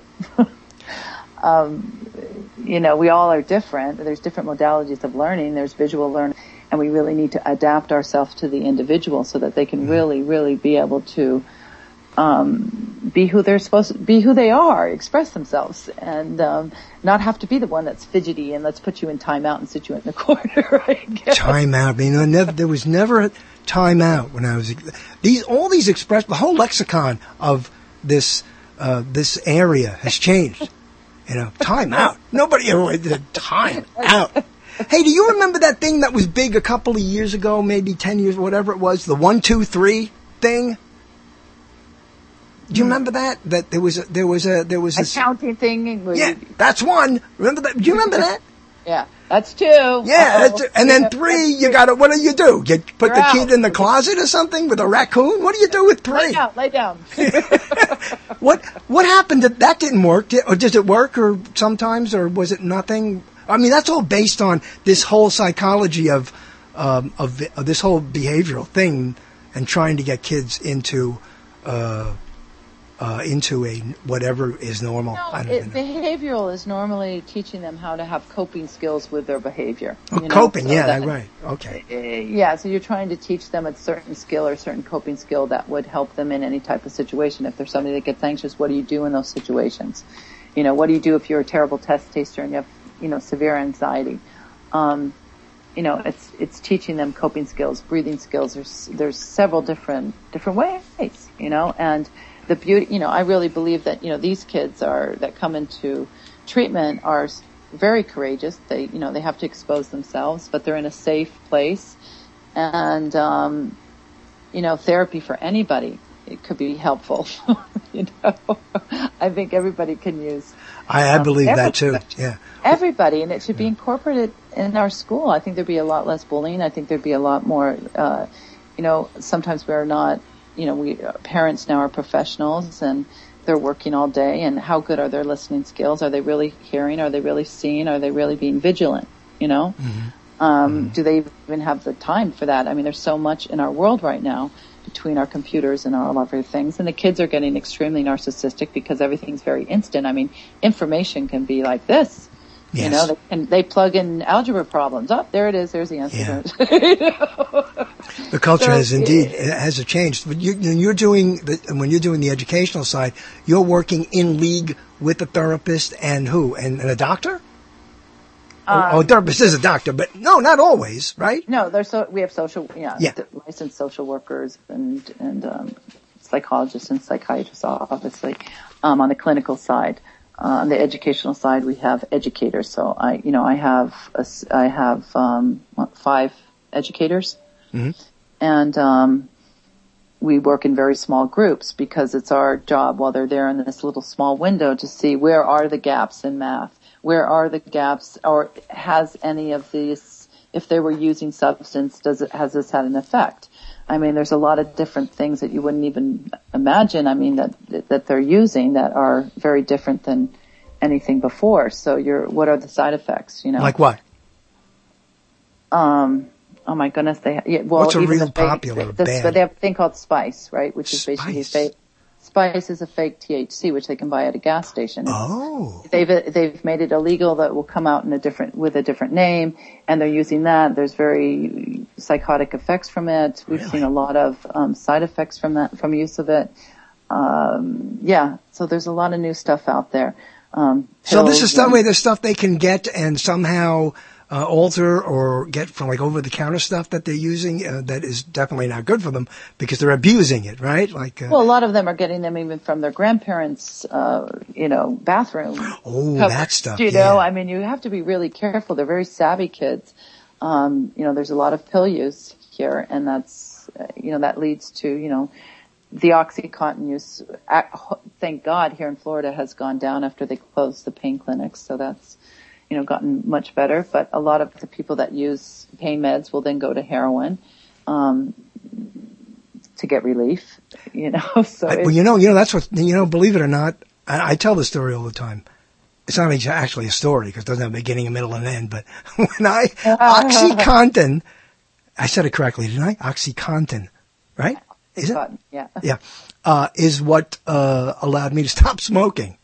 We all are different. There's different modalities of learning. There's visual learning, and we really need to adapt ourselves to the individual so that they can really, really be able to be who they're supposed to be, who they are, express themselves, and not have to be the one that's fidgety and let's put you in timeout and sit you in the corner. Timeout. There was never a timeout when I was all these expressions. The whole lexicon of this area has changed. Time out. Nobody ever did time out. Hey, do you remember that thing that was big a couple of years ago, maybe 10 years, whatever it was, the 1, 2, 3 thing? Do you remember that? That there was this counting thing. Yeah, that's one. Remember that? Do you remember that? Yeah, that's 2. Yeah, and then 3. You got to. What do? You put the kid in the closet or something with a raccoon? What do you do with 3? Lay down. What happened? That didn't work. Or does it work? Or sometimes, or was it nothing? I mean, that's all based on this whole psychology of this whole behavioral thing, and trying to get kids into a whatever is normal. Behavioral is normally teaching them how to have coping skills with their behavior. Coping, right. Okay. Yeah, so you're trying to teach them a certain skill or a certain coping skill that would help them in any type of situation. If there's somebody that gets anxious, what do you do in those situations? What do you do if you're a terrible test taker and you have, severe anxiety? It's teaching them coping skills, breathing skills. There's several different ways, and the beauty, I really believe that, these kids that come into treatment are very courageous. They have to expose themselves, but they're in a safe place. And, therapy for anybody, it could be helpful. I think everybody can use. I believe that too. Yeah. Everybody, and it should be incorporated in our school. I think there'd be a lot less bullying. I think there'd be a lot more, sometimes we're not, parents now are professionals and they're working all day, and how good are their listening skills? Are they really hearing? Are they really seeing? Are they really being vigilant? Do they even have the time for that? I mean, there's so much in our world right now between our computers and all of our things, and the kids are getting extremely narcissistic because everything's very instant. I mean, information can be like this. Yes. They plug in algebra problems. Oh, there it is. There's the answer. Yeah. The culture has changed. But when you're doing the educational side, you're working in league with a therapist and who? And a doctor? A therapist is a doctor, but no, not always, right? No, we have licensed social workers and psychologists and psychiatrists, obviously, on the clinical side. On the educational side, we have educators. So I have 5 educators, and we work in very small groups because it's our job while they're there in this little small window to see where are the gaps in math, where are the gaps, or has any of these, if they were using substance, has this had an effect? I mean, there's a lot of different things that you wouldn't even imagine. I mean, that they're using that are very different than anything before. So what are the side effects? Like what? Oh my goodness, what's a real popular bad? But they have a thing called Spice, right? Which is basically fake. Spice is a fake THC, which they can buy at a gas station. Oh. They've made it illegal that will come out with a different name, and they're using that. There's very psychotic effects from it. We've seen a lot of side effects from use of it. So there's a lot of new stuff out there. So this is there's stuff they can get and somehow alter or get from like over-the-counter stuff that they're using that is definitely not good for them because they're abusing it, right? Well, a lot of them are getting them even from their grandparents' bathroom. Oh, that stuff. I mean, you have to be really careful. They're very savvy kids. There's a lot of pill use here, and that's that leads to the OxyContin use. Thank God, here in Florida has gone down after they closed the pain clinics, so that's gotten much better. But a lot of the people that use pain meds will then go to heroin to get relief. So that's what believe it or not, I tell the story all the time. It's not actually a story because it doesn't have a beginning, a middle, and an end. But when OxyContin, I said it correctly, didn't I? OxyContin. right? Is it? Yeah. Yeah. Is what allowed me to stop smoking.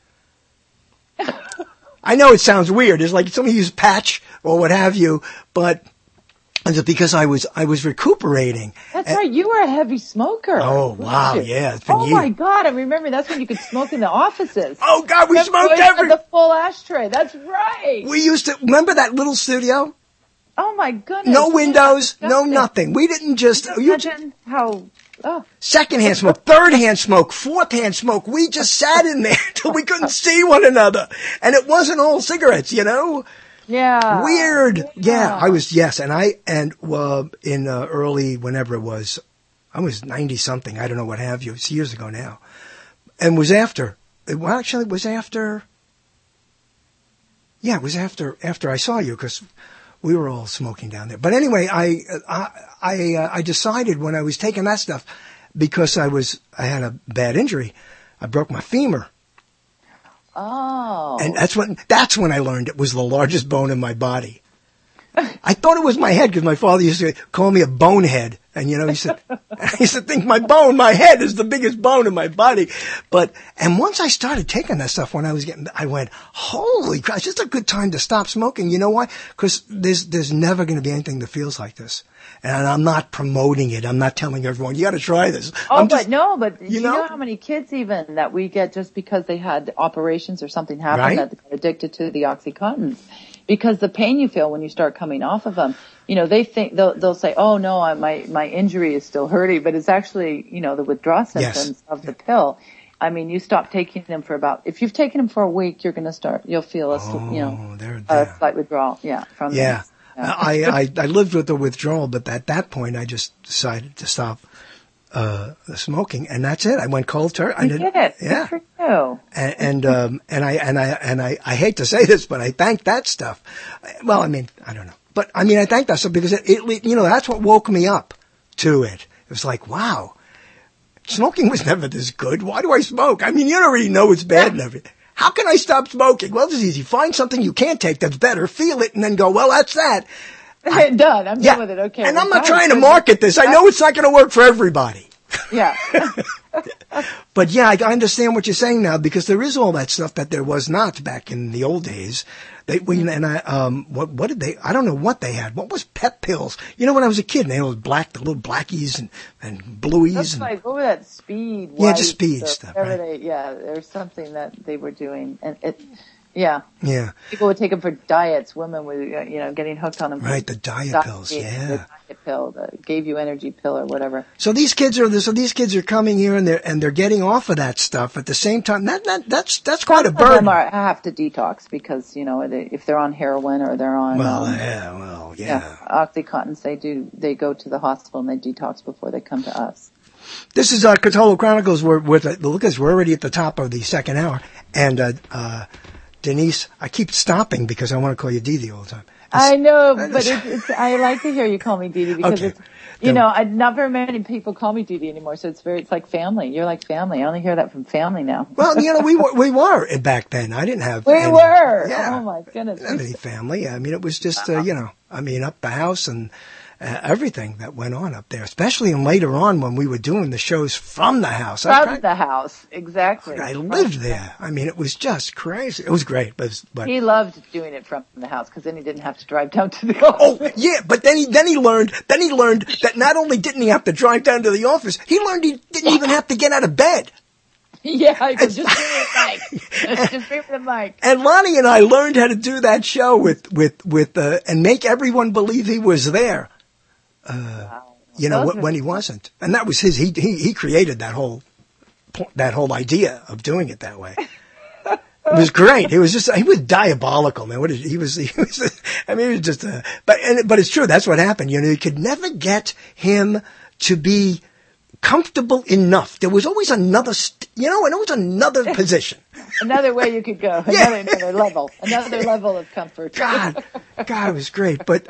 I know it sounds weird. It's like somebody used patch or what have you, but it's because I was recuperating. That's right. You were a heavy smoker. Oh, wow. Yeah. It's been years. My God. I remember that's when you could smoke in the offices. Oh, God. We smoked the full ashtray. That's right. We used to, remember that little studio? Oh, my goodness. No windows, no nothing. We didn't just... Imagine how... Oh. Second-hand smoke, third-hand smoke, fourth-hand smoke. We just sat in there till we couldn't see one another. And it wasn't all cigarettes, you know? Yeah. Weird. Yeah, I was, yes. And in early, whenever it was, I was 90-something. I don't know what have you. It's years ago now. And it was after I saw you, because we were all smoking down there. But anyway, I decided when I was taking that stuff, because I had a bad injury. I broke my femur. Oh. And that's when I learned it was the largest bone in my body. I thought it was my head, because my father used to call me a bonehead. And, you know, he said, I used to think my head is the biggest bone in my body. And once I started taking that stuff I went, holy crap, it's just a good time to stop smoking. You know why? Because there's never going to be anything that feels like this. And I'm not promoting it. I'm not telling everyone, you got to try this. Oh, but you know how many kids even that we get just because they had operations or something happened that they got addicted to the OxyContins. Because the pain you feel when you start coming off of them, you know, they think they'll say, "Oh no, my injury is still hurting," but it's actually, you know, the withdrawal symptoms of the pill. I mean, you stop taking them if you've taken them for a week, you'll feel a slight withdrawal. Yeah, from yeah. This. Yeah. I lived with the withdrawal, but at that point, I just decided to stop the smoking, and that's it. I went cold turkey. You did it. Yeah. Good for you. And I hate to say this, but I thank that stuff. Well, I mean, I don't know, but I mean, I thank that stuff because it you know, that's what woke me up to it. It was like, wow, smoking was never this good. Why do I smoke? I mean, you already know it's bad and everything. How can I stop smoking? Well, it's easy. Find something you can't take that's better, feel it, and then go, well, that's that. Done. I'm done with it. Okay. And I'm not trying to market this. I know it's not going to work for everybody. Yeah. But yeah, I understand what you're saying now, because there is all that stuff that there was not back in the old days. What did they, I don't know what they had. What was pep pills? You know, when I was a kid, they had the little blackies and blueies. That's like, what was that, speed? Yeah, just speed stuff. Right? There's something that they were doing. And yeah. People would take them for diets. Women were, you know, getting hooked on them. Right, the diet pills. Yeah. The diet pill, gave you energy pill or whatever. So these kids are coming here and they're getting off of that stuff at the same time. That's quite a burden. Some of them have to detox because, you know, if they're on heroin or they're on OxyContins, they go to the hospital and they detox before they come to us. This is Cthulhu Chronicles. We're already at the top of the second hour, and Denise, I keep stopping because I want to call you Dee Dee all the time. I know, but I like to hear you call me Dee Dee because it's, you know, not very many people call me Dee Dee anymore, so it's like family. You're like family. I only hear that from family now. Well, you know, we were back then. I didn't have any. were. Yeah. Oh my goodness. I didn't have any family. I mean, it was just, you know, up the house and everything that went on up there, especially later on when we were doing the shows from the house. From the house, exactly. I lived there. I mean, it was just crazy. It was great, but he loved doing it from the house because then he didn't have to drive down to the office. Oh yeah, but then he learned that not only didn't he have to drive down to the office, he learned he didn't even have to get out of bed. Yeah, I could just bring the mic. And Lonnie and I learned how to do that show with and make everyone believe he was there. You know, when he wasn't. And that was he created that whole idea of doing it that way. It was great. He was diabolical, man. He was just but it's true. That's what happened. You know, you could never get him to be comfortable enough. There was always another position. Another way you could go. Another level of comfort. God, it was great. But,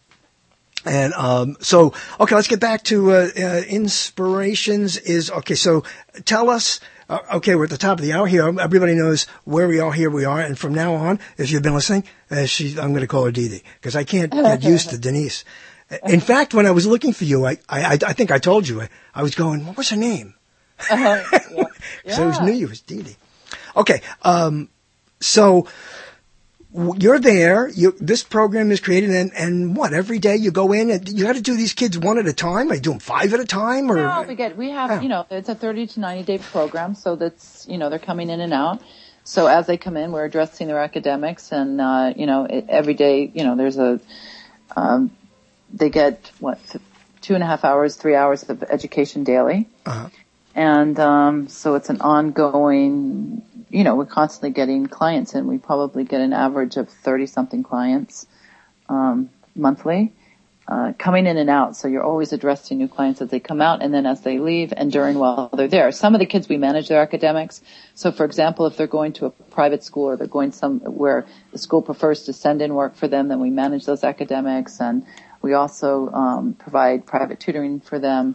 so, okay, let's get back to, inspirations so tell us, we're at the top of the hour here. Everybody knows where we are, here we are. And from now on, if you've been listening, I'm going to call her Dee Dee because I can't get used to Denise. In fact, when I was looking for you, I think I told you, I was going, what was her name? Yeah. So I always knew you was Dee Dee. Okay, so you're there. This program is created, and what? Every day you go in, and you got to do these kids one at a time. Are you doing 5 at a time, or? No, we have it's a 30 to 90 day program, so that's they're coming in and out. So as they come in, we're addressing their academics, and every day there's they get 2.5 hours, 3 hours of education daily. Uh-huh. And so it's an ongoing, we're constantly getting clients in. We probably get an average of 30-something clients monthly coming in and out. So you're always addressing new clients as they come out and then as they leave and during while they're there. Some of the kids, we manage their academics. So, for example, if they're going to a private school or they're going somewhere the school prefers to send in work for them, then we manage those academics. And we also provide private tutoring for them.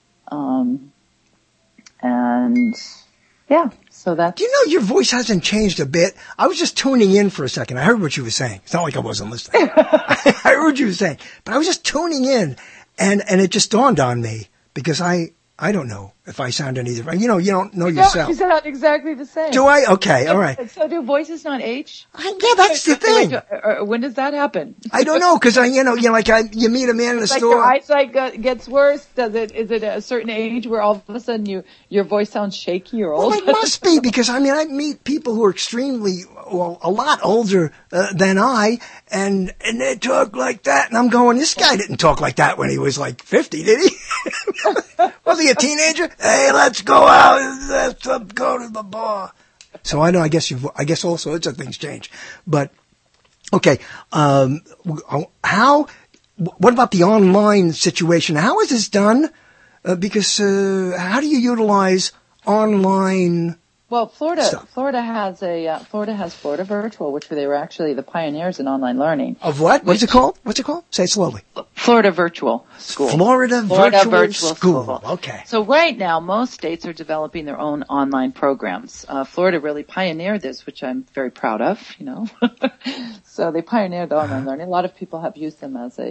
And yeah, so that's... Do you know your voice hasn't changed a bit? I was just tuning in for a second. I heard what you were saying. It's not like I wasn't listening. I heard what you were saying. But I was just tuning in, and it just dawned on me, because I don't know if I sound any different. You don't know yourself. You sound exactly the same. Do I? Okay, all right. So do voices not age? Yeah, that's the thing. When does that happen? I don't know, because you meet a man in a store. Your eyesight gets worse. Is it a certain age where all of a sudden your voice sounds shaky or old? Well, it must be, because I meet people who are extremely, a lot older than I, and they talk like that, and I'm going, this guy didn't talk like that when he was like 50, did he? Was he a teenager? Hey, let's go out. Let's go to the bar. So I know. I guess all sorts of things change. But okay, what about the online situation? How is this done? Because how do you utilize online? Well, Florida has Florida Virtual, which they were actually the pioneers in online learning. Of what? What's it called? Say it slowly. Florida Virtual School. Florida Virtual School. Okay. So right now, most states are developing their own online programs. Florida really pioneered this, which I'm very proud of, So they pioneered online learning. A lot of people have used them as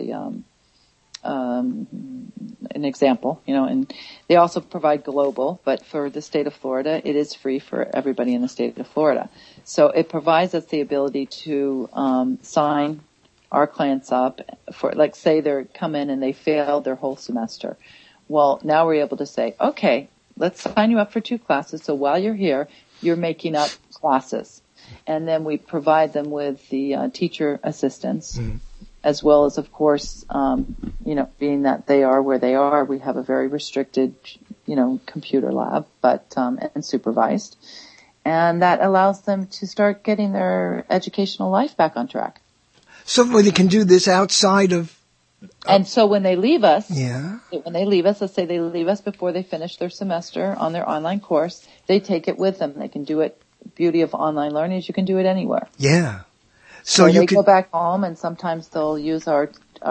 an example, and they also provide global, but for the state of Florida, it is free for everybody in the state of Florida. So it provides us the ability to sign our clients up for, like, say they come in and they failed their whole semester. Well, now we're able to say, okay, let's sign you up for 2 classes. So while you're here, you're making up classes. And then we provide them with the teacher assistance. Mm-hmm. As well as, of course, being that they are where they are, we have a very restricted, computer lab, but, and supervised. And that allows them to start getting their educational life back on track. So they can do this outside of... And so when they leave us, let's say they leave us before they finish their semester on their online course, they take it with them. They can do it. Beauty of online learning is you can do it anywhere. Yeah. So they go back home, and sometimes they'll use our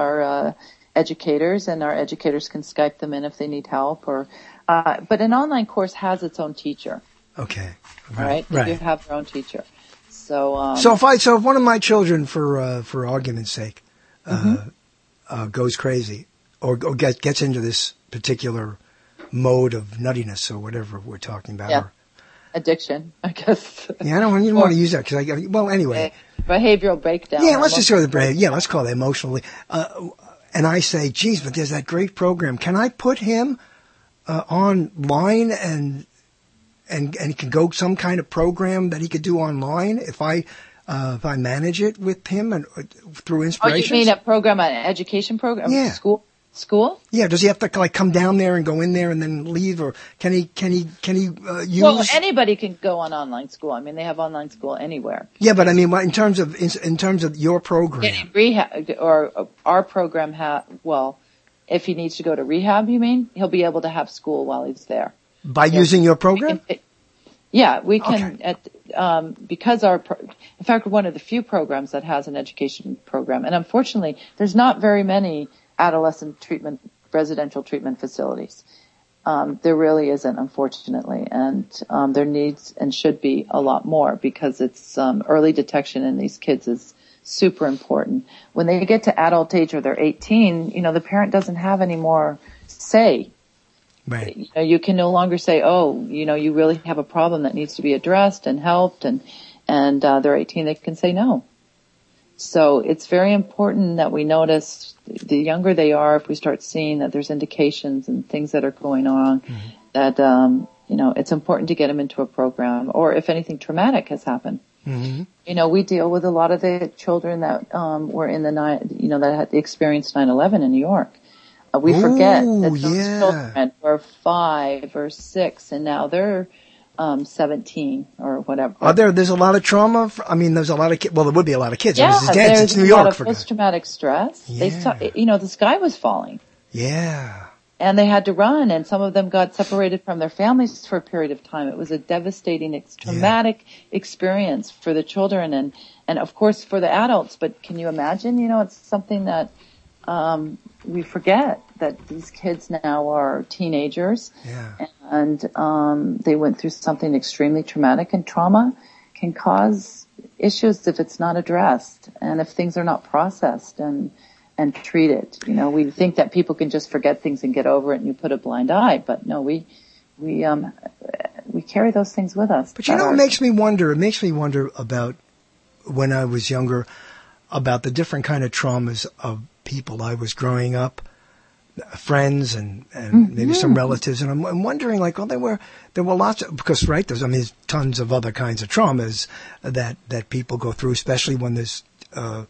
educators, and our educators can Skype them in if they need help. But an online course has its own teacher. Okay, right. You have your own teacher. So if one of my children, for argument's sake, goes crazy or gets into this particular mode of nuttiness or whatever we're talking about. Yeah. Addiction, I guess. Yeah, I don't want to use that because anyway. Behavioral breakdown. Yeah, let's just go to the brain. Yeah, let's call it emotionally. And I say, geez, but there's that great program. Can I put him online and he can go some kind of program that he could do online if I manage it with him and through Inspirations? Oh, you mean a program, an education program? Yeah. School? Yeah. Does he have to come down there and go in there and then leave, or can he use? Well, anybody can go on online school. I mean, they have online school anywhere. Yeah, but I mean, in terms of your program, rehab or our program, if he needs to go to rehab, you mean he'll be able to have school while he's there by using your program? We can. Okay. Because in fact, we're one of the few programs that has an education program, and unfortunately, there's not very many adolescent residential treatment facilities. There really isn't, unfortunately, and there needs and should be a lot more because it's early detection in these kids is super important. When they get to adult age or they're 18, the parent doesn't have any more say. Right. You can no longer say, oh, you really have a problem that needs to be addressed and helped, and they're 18, they can say no. So it's very important that we notice the younger they are, if we start seeing that there's indications and things that are going on, that, it's important to get them into a program, or if anything traumatic has happened. Mm-hmm. We deal with a lot of the children that, were in that had experienced 9/11 in New York. We forget that those children were 5 or 6, and now they're 17 or whatever. There's a lot of trauma. There's a lot of kids. Well, there would be a lot of kids. Yeah, It's New York. There's a lot of post-traumatic stress. Yeah. They saw, the sky was falling. Yeah. And they had to run, and some of them got separated from their families for a period of time. It was a devastating, traumatic experience for the children and of course for the adults. But can you imagine? It's something that we forget, that these kids now are teenagers, and they went through something extremely traumatic, and trauma can cause issues if it's not addressed and if things are not processed and treated. We think that people can just forget things and get over it, and you put a blind eye, but no, we carry those things with us. But it makes me wonder. It makes me wonder about when I was younger, about the different kind of traumas of people I was growing up, friends and maybe some relatives, and I'm wondering, there were lots of, because there's tons of other kinds of traumas that people go through, especially when there's a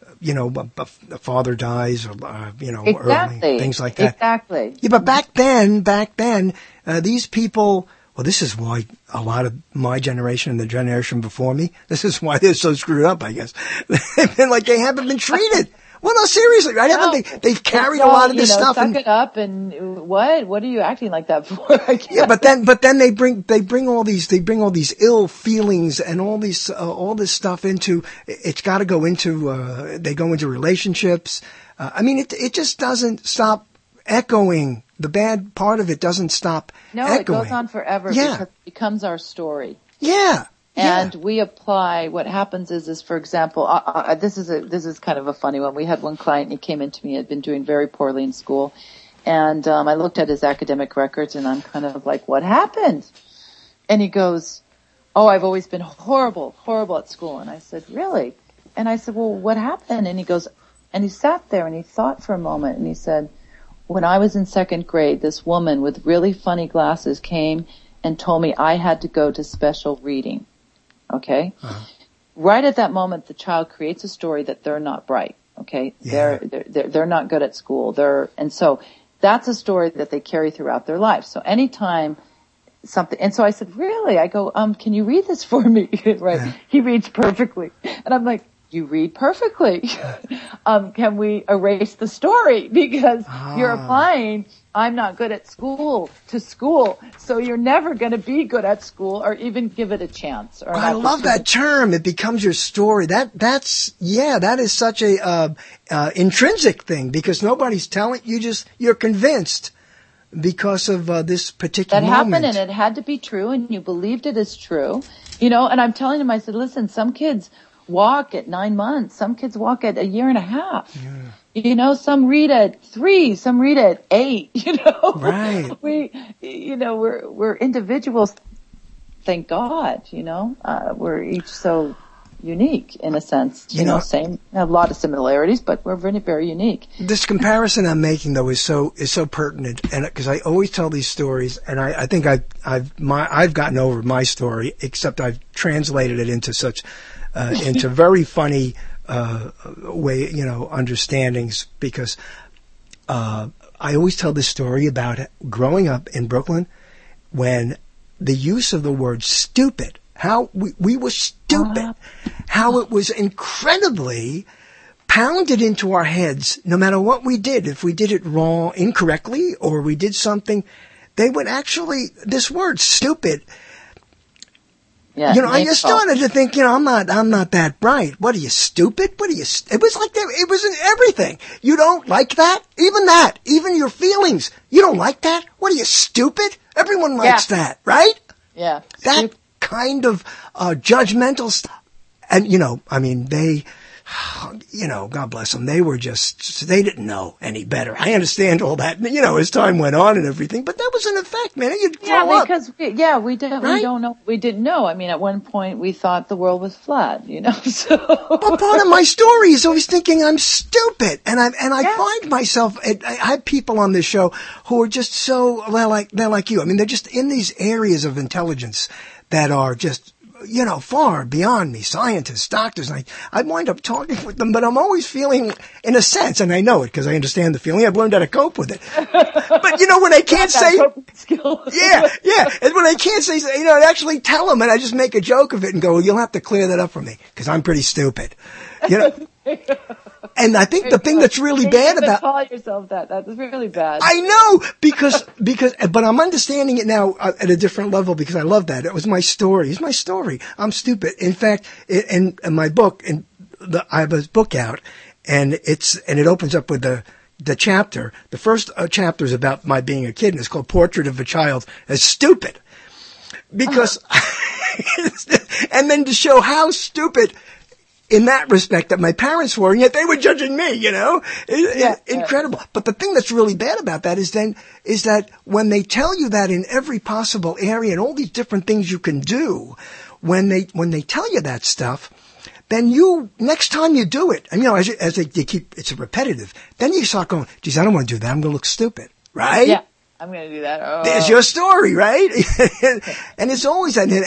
father dies, or early, things like that. Exactly. Yeah, but back then, these people. Well, this is why a lot of my generation and the generation before me, this is why they're so screwed up, I guess. They've been they haven't been treated. Well, no, seriously, right? No, they've carried a lot of this stuff. Suck it up, and what are you acting like that for? Yeah, but then they bring all these ill feelings and all this stuff into, it's got to go into, they go into relationships. It just doesn't stop echoing. The bad part of it doesn't stop echoing. No, it goes on forever because it becomes our story. Yeah. And we apply, what happens is for example, this is kind of a funny one. We had one client, and he came into me, had been doing very poorly in school. And, I looked at his academic records, and I'm kind of like, what happened? And he goes, oh, I've always been horrible at school. And I said, really? And I said, well, what happened? And he goes, and he sat there and he thought for a moment, and he said, when I was in 2nd grade, this woman with really funny glasses came and told me I had to go to special reading. Okay? Uh-huh. Right at that moment, the child creates a story that they're not bright. Okay? Yeah. They're not good at school. And so that's a story that they carry throughout their life. So anytime something, and so I said, really? I go, can you read this for me? Right? Yeah. He reads perfectly. And I'm like, you read perfectly. Can we erase the story? Because you're applying, I'm not good at school to school. So you're never going to be good at school or even give it a chance. I love that term. It becomes your story. That is such a, intrinsic thing, because nobody's telling you, you're convinced because of, this particular moment. That happened, and it had to be true, and you believed it is true. And I'm telling him, I said, listen, some kids walk at 9 months. Some kids walk at 1.5 years. Some read at 3, some read at 8, Right. We're individuals. Thank God, we're each so unique in a sense, have a lot of similarities, but we're very, very unique. This comparison I'm making though is so pertinent, and because I always tell these stories, and I think I've gotten over my story, except I've translated it into such into very funny way, understandings, because I always tell this story about growing up in Brooklyn when the use of the word stupid, how we were stupid, how it was incredibly pounded into our heads no matter what we did. If we did it wrong, incorrectly, or we did something, they would actually, this word stupid, yeah, I just started to think, I'm not that bright. What are you, stupid? It was like that. It was in everything. You don't like that? Even your feelings. You don't like that? What are you, stupid? Everyone likes that, right? Yeah. That kind of, judgmental stuff. And, God bless them. They didn't know any better. I understand all that, as time went on and everything, but that was an effect, man. You'd grow up. Because we don't know. We didn't know. I mean, at one point we thought the world was flat, so. But part of my story is always thinking I'm stupid. And I find myself, I have people on this show who are just they're like you. I mean, they're just in these areas of intelligence that are just, far beyond me, scientists, doctors. And I wind up talking with them, but I'm always feeling, in a sense, and I know it because I understand the feeling. I've learned how to cope with it. But when I can't say, and when I can't say, I actually tell them, and I just make a joke of it and go, you'll have to clear that up for me because I'm pretty stupid. And I think the thing that's really bad about call yourself that's really bad. I know because but I'm understanding it now at a different level because I love that. It was my story. It's my story. I'm stupid. In fact, in my book, I have a book out, and it opens up with the chapter. The first chapter is about my being a kid, and it's called Portrait of a Child as Stupid. Because and then to show how stupid in that respect that my parents were, and yet they were judging me, incredible. But the thing that's really bad about that is that when they tell you that in every possible area and all these different things you can do, when they tell you that stuff, then next time you do it, and as they keep, it's repetitive, then you start going, geez, I don't want to do that. I'm going to look stupid. Right? Yeah. I'm going to do that. Oh. There's your story, right? And it's always, and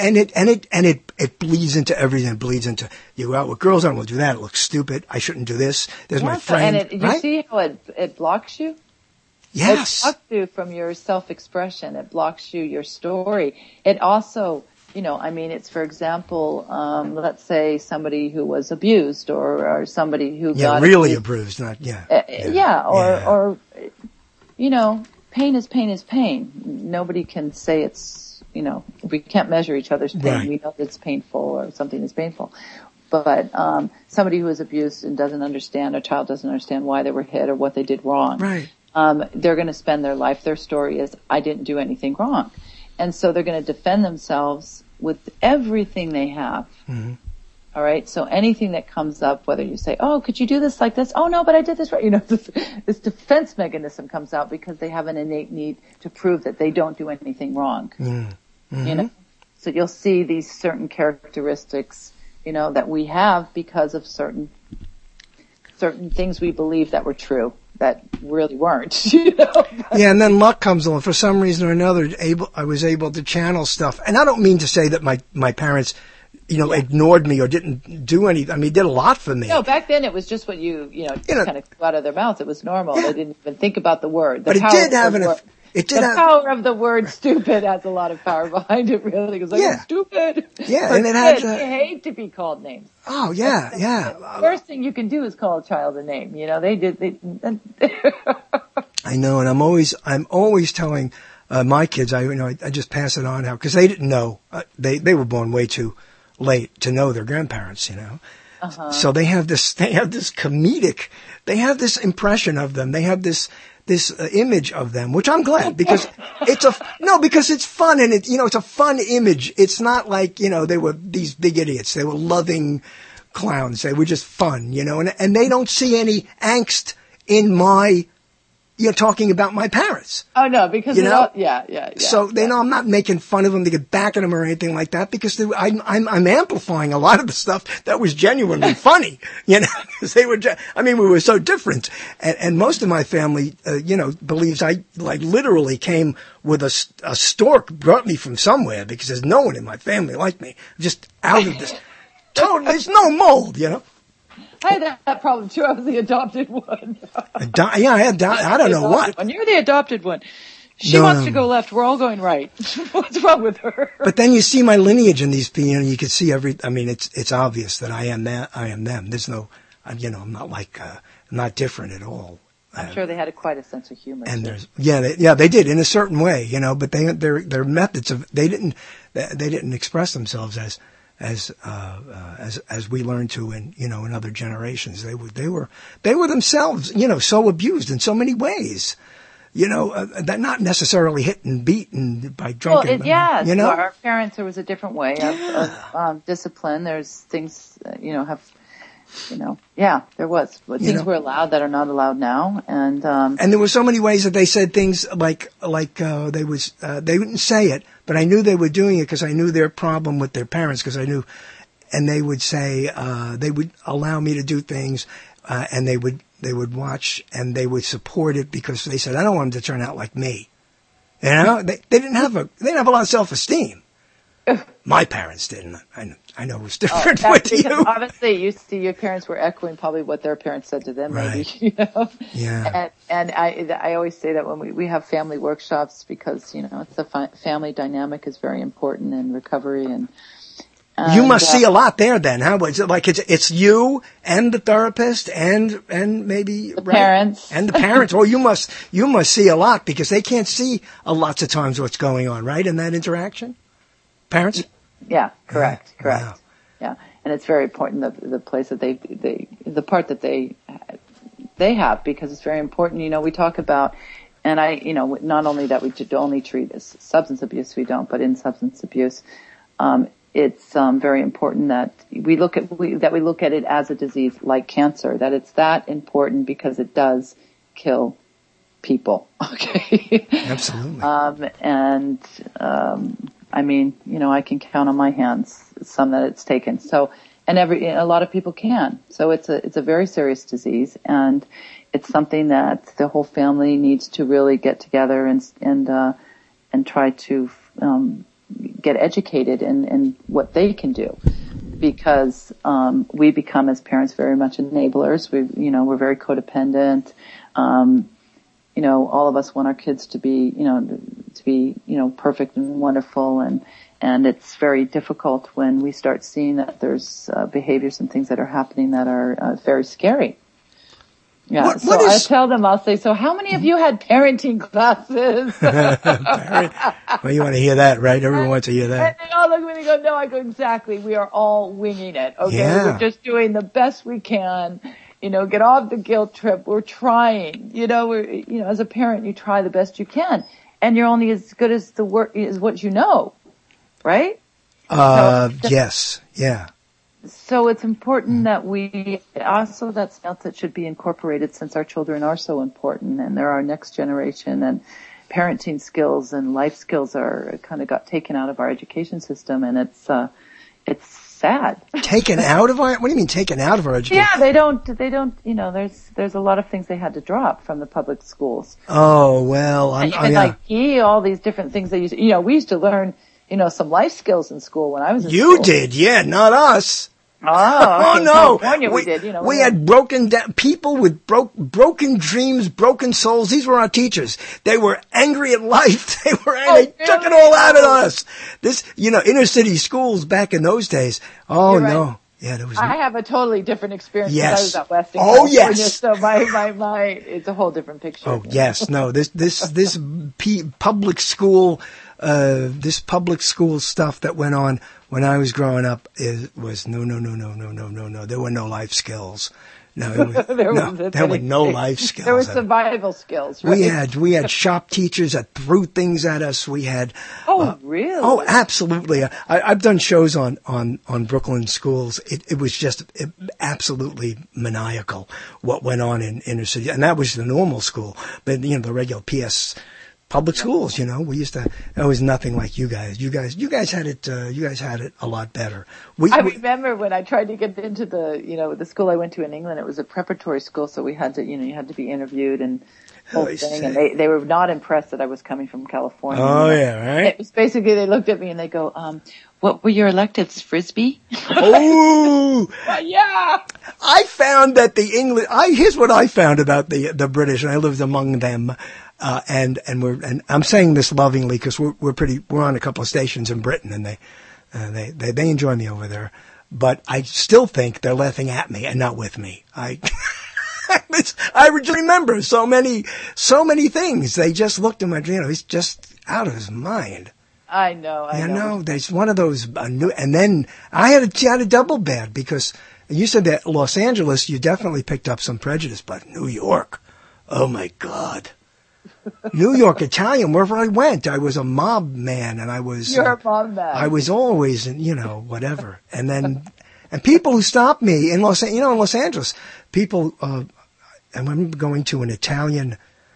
it bleeds into everything. It bleeds into, you go out with girls, I don't want to do that. It looks stupid. I shouldn't do this. There's my friend. And you see how it blocks you? Yes. It blocks you from your self-expression. It blocks your story. It also, it's, for example, let's say somebody who was abused or somebody who got really abused, not, or pain is pain is pain. Nobody can say it's, we can't measure each other's pain. Right. We know that it's painful or something is painful. But somebody who is abused and doesn't understand, a child doesn't understand why they were hit or what they did wrong. Right. They're going to spend their life, their story is, I didn't do anything wrong. And so they're going to defend themselves with everything they have. Mm-hmm. All right. So anything that comes up, whether you say, oh, could you do this like this? Oh, no, but I did this right. This defense mechanism comes out because they have an innate need to prove that they don't do anything wrong. Mm-hmm. So you'll see these certain characteristics, that we have because of certain things we believe that were true that really weren't, Yeah. And then luck comes along. For some reason or another, I was able to channel stuff. And I don't mean to say that my parents, ignored me or didn't do anything. I mean, did a lot for me. No, back then it was just what you kind of flew out of their mouth. It was normal. Yeah. They didn't even think about the word. The power of the word stupid has a lot of power behind it, really. Because it's stupid. Yeah, and it has. They hate to be called names. Oh, yeah, yeah. The worst thing you can do is call a child a name. They I know, and I'm always telling my kids. I just pass it on now because they didn't know. They were born way too late to know their grandparents, Uh-huh. So they have this comedic, they have this impression of them. They have this image of them, which I'm glad because because it's fun and it's a fun image. It's not like, they were these big idiots. They were loving clowns. They were just fun, and they don't see any angst in my, talking about my parents. Oh no, because So they know I'm not making fun of them to get back at them or anything like that because I'm amplifying a lot of the stuff that was genuinely funny, because they were. We were so different, and most of my family, believes I literally came with a stork brought me from somewhere because there's no one in my family like me, just out of this. There's no mold, I had that problem too. I was the adopted one. I don't know what. You're the adopted one. She wants to go left. We're all going right. What's wrong with her? But then you see my lineage in these people. You can see it's obvious that I am that. I am them. There's no, I'm not like, I'm not different at all. I'm sure they had quite a sense of humor. And they did in a certain way, but their methods they didn't express themselves as we learned to in other generations. They were themselves, so abused in so many ways. That not necessarily hit and beaten by drunken. Well, our parents, there was a different way of discipline. There's things, Yeah, there was. But things were allowed that are not allowed now, and there were so many ways that they said things like they wouldn't say it, but I knew they were doing it because I knew their problem with their parents, because I knew, and they would say they would allow me to do things, and they would watch and they would support it because they said, I don't want them to turn out like me. They didn't have a lot of self-esteem. My parents didn't. I know it was different with you. Obviously, your parents were echoing probably what their parents said to them, maybe. Right. Yeah. And I always say that when we have family workshops, because it's the family dynamic is very important in recovery, and you must see a lot there. Then, how was it? Like it's you and the therapist and maybe the parents and the parents. Well, you must see a lot because they can't see lots of times what's going on, right? In that interaction. Parents? Yeah, correct. Wow. Yeah, and it's very important the place that the part that they have, because it's very important. We talk about, and not only that we should only treat as substance abuse, we don't, but in substance abuse, it's very important that we look at it as a disease like cancer, that it's that important because it does kill people. Okay. Absolutely. I can count on my hands some that it's taken. So, and a lot of people can. So it's a very serious disease, and it's something that the whole family needs to really get together and try to get educated in what they can do, because we become as parents very much enablers. We're very codependent. All of us want our kids to be perfect and wonderful, and it's very difficult when we start seeing that there's behaviors and things that are happening that are very scary. Yeah. I tell them, I'll say, so how many of you had parenting classes? Well, you want to hear that, right? Everyone wants to hear that. And they all look at me and go, no, I go, exactly. We are all winging it. Okay. Yeah. We're just doing the best we can. Get off the guilt trip. We're trying. As a parent, you try the best you can, and you're only as good as the work is what you know, right? Yes, yeah. So it's important that we also, that's else that should be incorporated, since our children are so important and they're our next generation, and parenting skills and life skills are kind of got taken out of our education system, and it's sad. Taken out of our, what do you mean taken out of our education? Yeah, they don't, there's a lot of things they had to drop from the public schools. Oh, well, all these different things they used, we used to learn, some life skills in school when I was in school. You did, yeah, not us. Oh, okay. No. California we did, we had broken down people with broken dreams, broken souls. These were our teachers. They were angry at life. They took it all out of us. This, inner city schools back in those days. Oh, You're right. No. Yeah, there was. I have a totally different experience. Yes. I was out west in California, yes. So my, it's a whole different picture. Oh, yes. No, this public school, this public school stuff that went on when I was growing up was no. There were no life skills. No, there were no life skills. There were survival skills, right? We had shop teachers that threw things at us. We had. Oh, really? Oh, absolutely. I've done shows on Brooklyn schools. It was just absolutely maniacal what went on in inner city, and that was the normal school. But the regular PS public schools, we used to. It was nothing like you guys. You guys had it. You guys had it a lot better. I remember when I tried to get into the school I went to in England. It was a preparatory school, so we had to, you had to be interviewed and whole thing. And they were not impressed that I was coming from California. Oh yeah, right. It was basically they looked at me and they go, "What were your electives? Frisbee?" Oh, yeah. I found that the English. Here's what I found about the British, and I lived among them. And I'm saying this lovingly because we're on a couple of stations in Britain, and they enjoy me over there, but I still think they're laughing at me and not with me. I remember so many things. They just looked at my, he's just out of his mind. I know. There's one of those new, and then I had a double bad because you said that Los Angeles, you definitely picked up some prejudice, but New York, oh my God. New York Italian, wherever I went, I was a mob man, and I was. You're a mob man. I was always, whatever. And then And people who stop me in Los Angeles, people, I remember going to an Italian,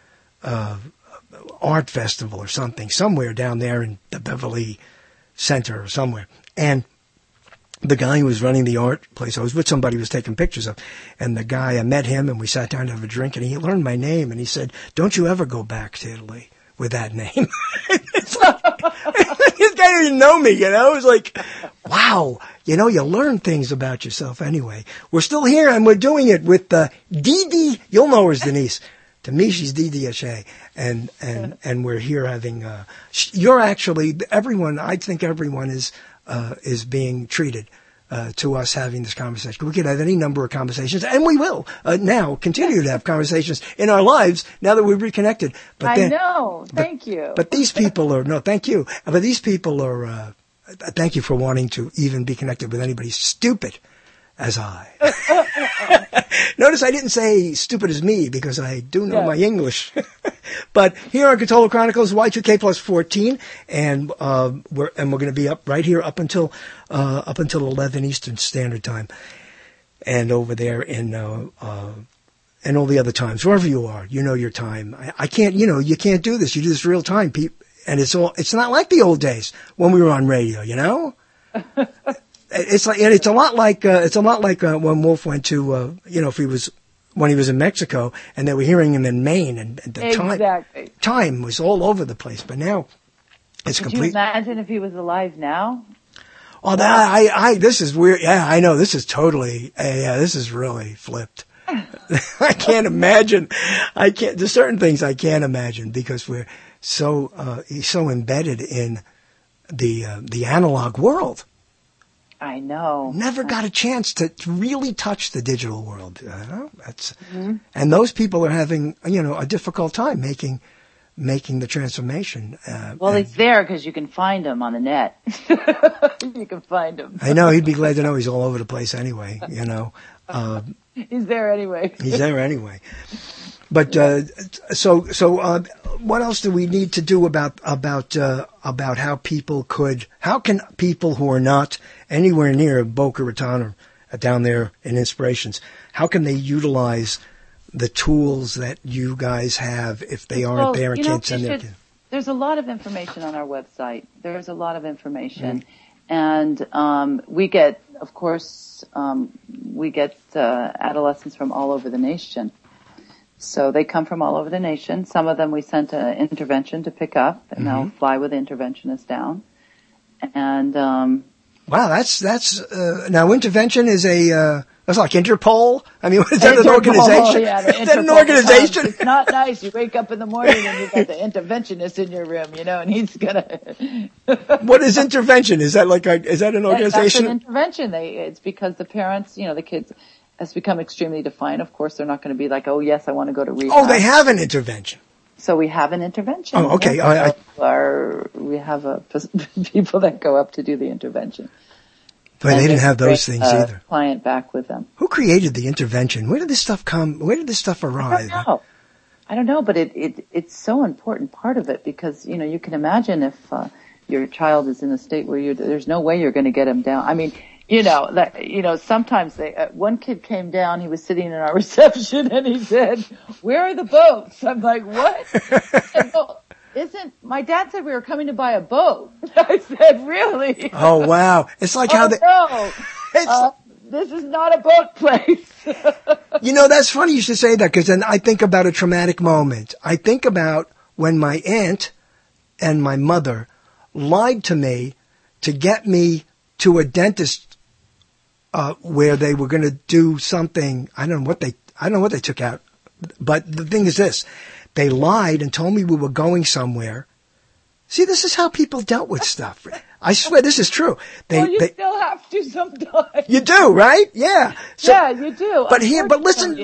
art festival or something, somewhere down there in the Beverly Center or somewhere. And the guy who was running the art place, I was with somebody who was taking pictures of, and the guy, I met him and we sat down to have a drink and he learned my name and he said, "Don't you ever go back to Italy with that name." It's like, this guy didn't know me, you know? It was like, wow, you know, you learn things about yourself anyway. We're still here and we're doing it with Dee. You'll know her as Denise. To me, she's Dee Ashay, and we're here having, you're actually, everyone, I think everyone is being treated, to us having this conversation. We could have any number of conversations, and we will, now continue to have conversations in our lives now that we've reconnected. But I know. Thank you. But these people are, no, thank you. But these people are, thank you for wanting to even be connected with anybody stupid as I. Notice I didn't say stupid as me because I do know my English. But here on Cthulhu Chronicles, Y2K plus 14, and we're going to be up right here up until 11 Eastern Standard Time, and over there in and all the other times, wherever you are, you know your time. I can't, you can't do this. You do this real time, and it's not like the old days when we were on radio, you know. It's a lot like when Wolf went to, when he was in Mexico and they were hearing him in Maine and the time was all over the place. But now it's complete. Could you imagine if he was alive now? Oh, this is weird. Yeah, I know. This is totally, this is really flipped. I can't imagine. There's certain things I can't imagine because we're he's so embedded in the analog world. I know. Never got a chance to really touch the digital world. And those people are having, a difficult time making the transformation. Well, he's there because you can find him on the net. You can find him. I know. He'd be glad to know he's all over the place anyway, He's there anyway. He's there anyway. But, so what else do we need to do about how can people who are not anywhere near Boca Raton or down there in Inspirations, how can they utilize the tools that you guys have if they aren't there and can't send their kids? There's a lot of information on our website. There's a lot of information. Mm-hmm. And, we get, of course, adolescents from all over the nation. So they come from all over the nation. Some of them we sent an intervention to pick up, and they'll fly with the interventionist down. And wow, that's now intervention is that's like Interpol. I mean, is that an organization? Yeah, is that an organization? It's not nice. You wake up in the morning and you've got the interventionist in your room, and he's gonna. What is intervention? Is that is that an organization? That's an intervention. It's because the parents, the kids. Has become extremely defiant. Of course, they're not going to be like, "Oh, yes, I want to go to rehab." Oh, they have an intervention. So we have an intervention. Oh, okay. We have people that go up to do the intervention. But they didn't have those things either. Client back with them. Who created the intervention? Where did this stuff come? Where did this stuff arrive? I don't know, but it's so important part of it because you can imagine if your child is in a state where there's no way you're going to get him down. I mean. Sometimes one kid came down, he was sitting in our reception and he said, "Where are the boats?" I'm like, "What?" Said, "Well, my dad said we were coming to buy a boat." I said, "Really?" Oh, wow. It's like how this is not a boat place. That's funny you should say that because then I think about a traumatic moment. I think about when my aunt and my mother lied to me to get me to a dentist where they were going to do something. I don't know what they took out. But the thing is this. They lied and told me we were going somewhere. See, this is how people dealt with stuff. I swear this is true. You still have to sometimes. You do, right? Yeah. Yeah, you do. But listen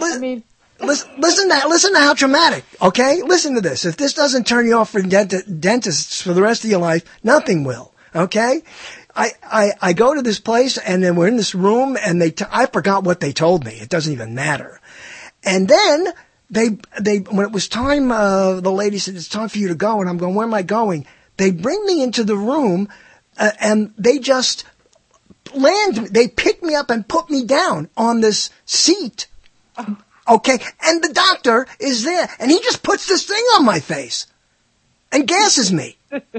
to how traumatic, okay? Listen to this. If this doesn't turn you off for dentists for the rest of your life, nothing will, okay? I go to this place and then we're in this room and I forgot what they told me. It doesn't even matter. And then when it was time, the lady said, "It's time for you to go." And I'm going, "Where am I going?" They bring me into the room, and they just they picked me up and put me down on this seat. Okay. And the doctor is there and he just puts this thing on my face and gasses me.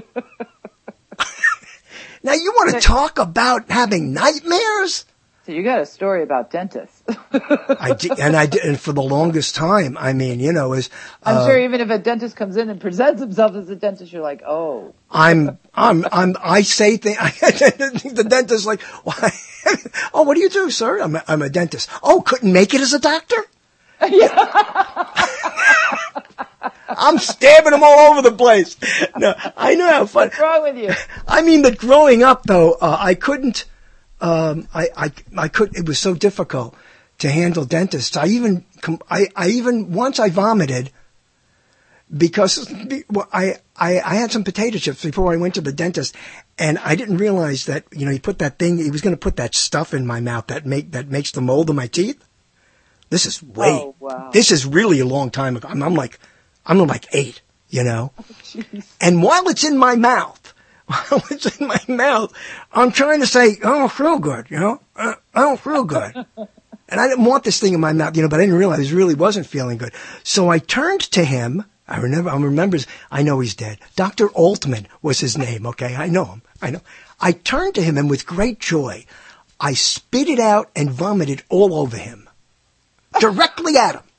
Now you want to talk about having nightmares? So you got a story about dentists. I did, and for the longest time, I mean, you know, I'm sure even if a dentist comes in and presents himself as a dentist, you're like, oh. I say things, the dentist's like, why? Oh, what do you do, sir? I'm a dentist. Oh, couldn't make it as a doctor? I'm stabbing them all over the place. No, I know how fun. What's wrong with you? I mean that growing up though, I couldn't, I couldn't, it was so difficult to handle dentists. I even once I vomited because I had some potato chips before I went to the dentist and I didn't realize that, you know, he put that thing, he was going to put that stuff in my mouth that makes the mold of my teeth. This is this is really a long time ago. I'm like 8, you know, and while it's in my mouth, I'm trying to say, I don't feel good, you know, I don't feel good. And I didn't want this thing in my mouth, you know, but I didn't realize I really wasn't feeling good. So I turned to him. I know he's dead. Dr. Altman was his name. Okay. I know him. I turned to him and with great joy, I spit it out and vomited all over him. Directly at him.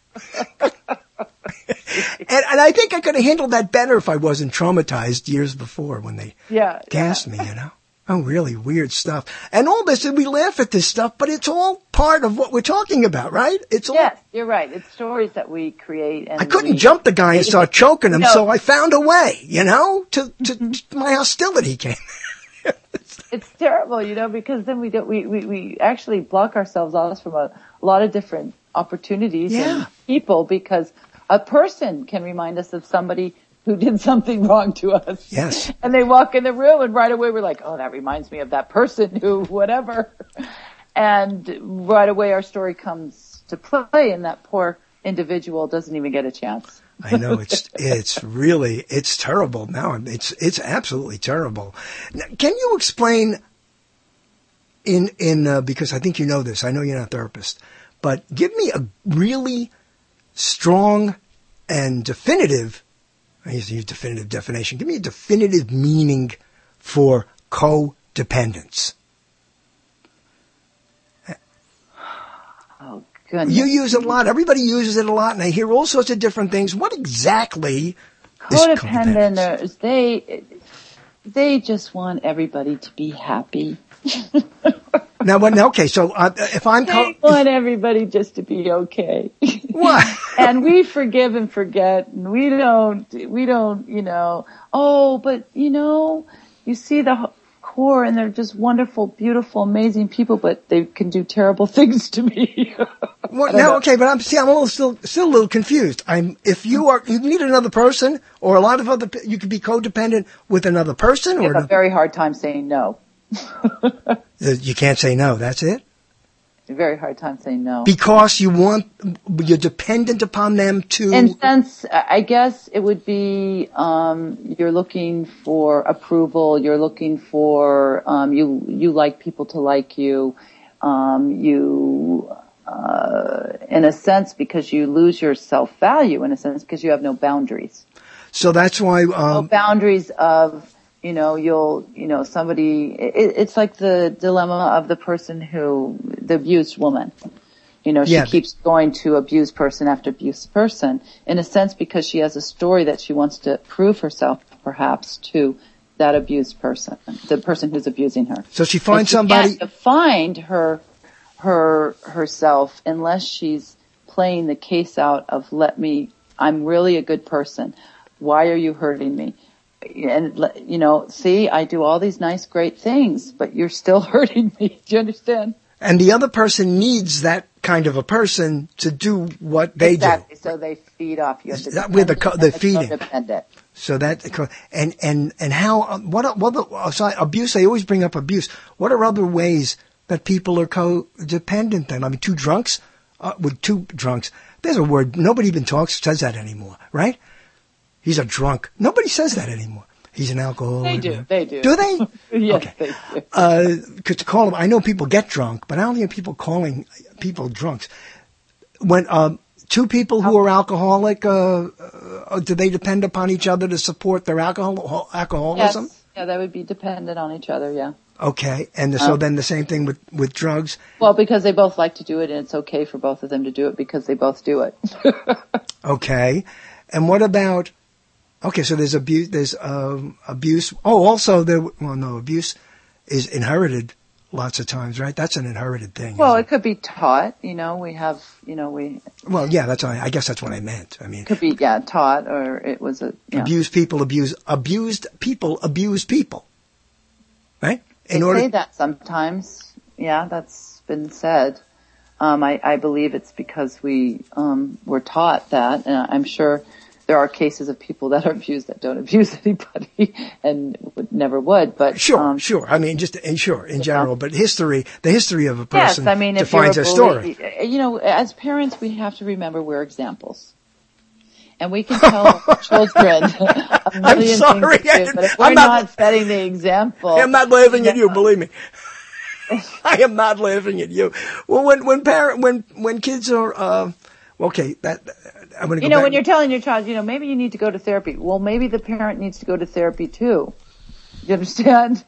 and I think I could have handled that better if I wasn't traumatized years before when they gassed me, you know. Oh, really weird stuff. And all this, and we laugh at this stuff, but it's all part of what we're talking about, right? Yes, you're right. It's stories that we create. And I couldn't jump the guy and start choking him, so I found a way, you know, to my hostility came. It's terrible, you know, because then we actually block ourselves off from a lot of different opportunities and people, because a person can remind us of somebody who did something wrong to us. Yes. And they walk in the room and right away we're like, oh, that reminds me of that person who, whatever. And right away our story comes to play and that poor individual doesn't even get a chance. I know it's really terrible now. It's absolutely terrible. Now, can you explain because I think you know this. I know you're not a therapist, but give me a really strong and definitive, I used to use definitive definition. Give me a definitive meaning for codependence. Oh, goodness. You use it a lot. Everybody uses it a lot, and I hear all sorts of different things. What exactly is codependence? They just want everybody to be happy. Now, okay, so if I'm... They want everybody just to be okay. What? And we forgive and forget, and we don't, you know, oh, but, you know, you see the core, and they're just wonderful, beautiful, amazing people, but they can do terrible things to me. Well, no, okay, but I'm still a little confused. If you need another person, or a lot of you could be codependent with another person, or... You have a very hard time saying no. You can't say no, that's it? A very hard time saying no. Because you're dependent upon them to... In a sense, I guess it would be, you're looking for approval, you're looking for, you like people to like you, in a sense, because you lose your self-value, in a sense, because you have no boundaries. So that's why... no boundaries of... You know, somebody, it's like the dilemma of the abused woman. You know, she keeps going to abused person after abused person, in a sense, because she has a story that she wants to prove herself, perhaps, to that abused person, the person who's abusing her. So she finds somebody... She can't find herself unless she's playing the case out of, I'm really a good person. Why are you hurting me? And, you know, see, I do all these nice, great things, but you're still hurting me. Do you understand? And the other person needs that kind of a person to do what they do. Exactly. So they feed off you. With the feeding. So that, and how, so abuse, I always bring up abuse. What are other ways that people are codependent then? I mean, two drunks, there's a word, nobody even says that anymore, right? He's a drunk. Nobody says that anymore. He's an alcoholic. They do. Do they? Yes, okay. They do. Because to call them, I know people get drunk, but I don't hear people calling people drunks. When two people who are alcoholic, do they depend upon each other to support their alcoholism? Yes. Yeah, they would be dependent on each other. Yeah. Okay, and so then the same thing with drugs? Well, because they both like to do it, and it's okay for both of them to do it because they both do it. Okay, and what about? Okay, so there's abuse. There's abuse. Oh, also abuse is inherited lots of times, right? That's an inherited thing. Well, it could be taught. We have. Well, yeah, I guess that's what I meant. I mean, it could be taught, or it was a abused people abuse people, right? They say that sometimes. Yeah, that's been said. I believe it's because we were taught that, and I'm sure there are cases of people that are abused that don't abuse anybody and never would. But sure. I mean, just in general. But the history of a person if defines you're a story. As parents, we have to remember we're examples. And we can tell our children a million things to do, but if we're not setting the example. I'm not laughing at you, believe me. I am not laughing at you. Well, when kids are, okay, that, I'm going to go back. When you're telling your child, maybe you need to go to therapy. Well, maybe the parent needs to go to therapy too. You understand?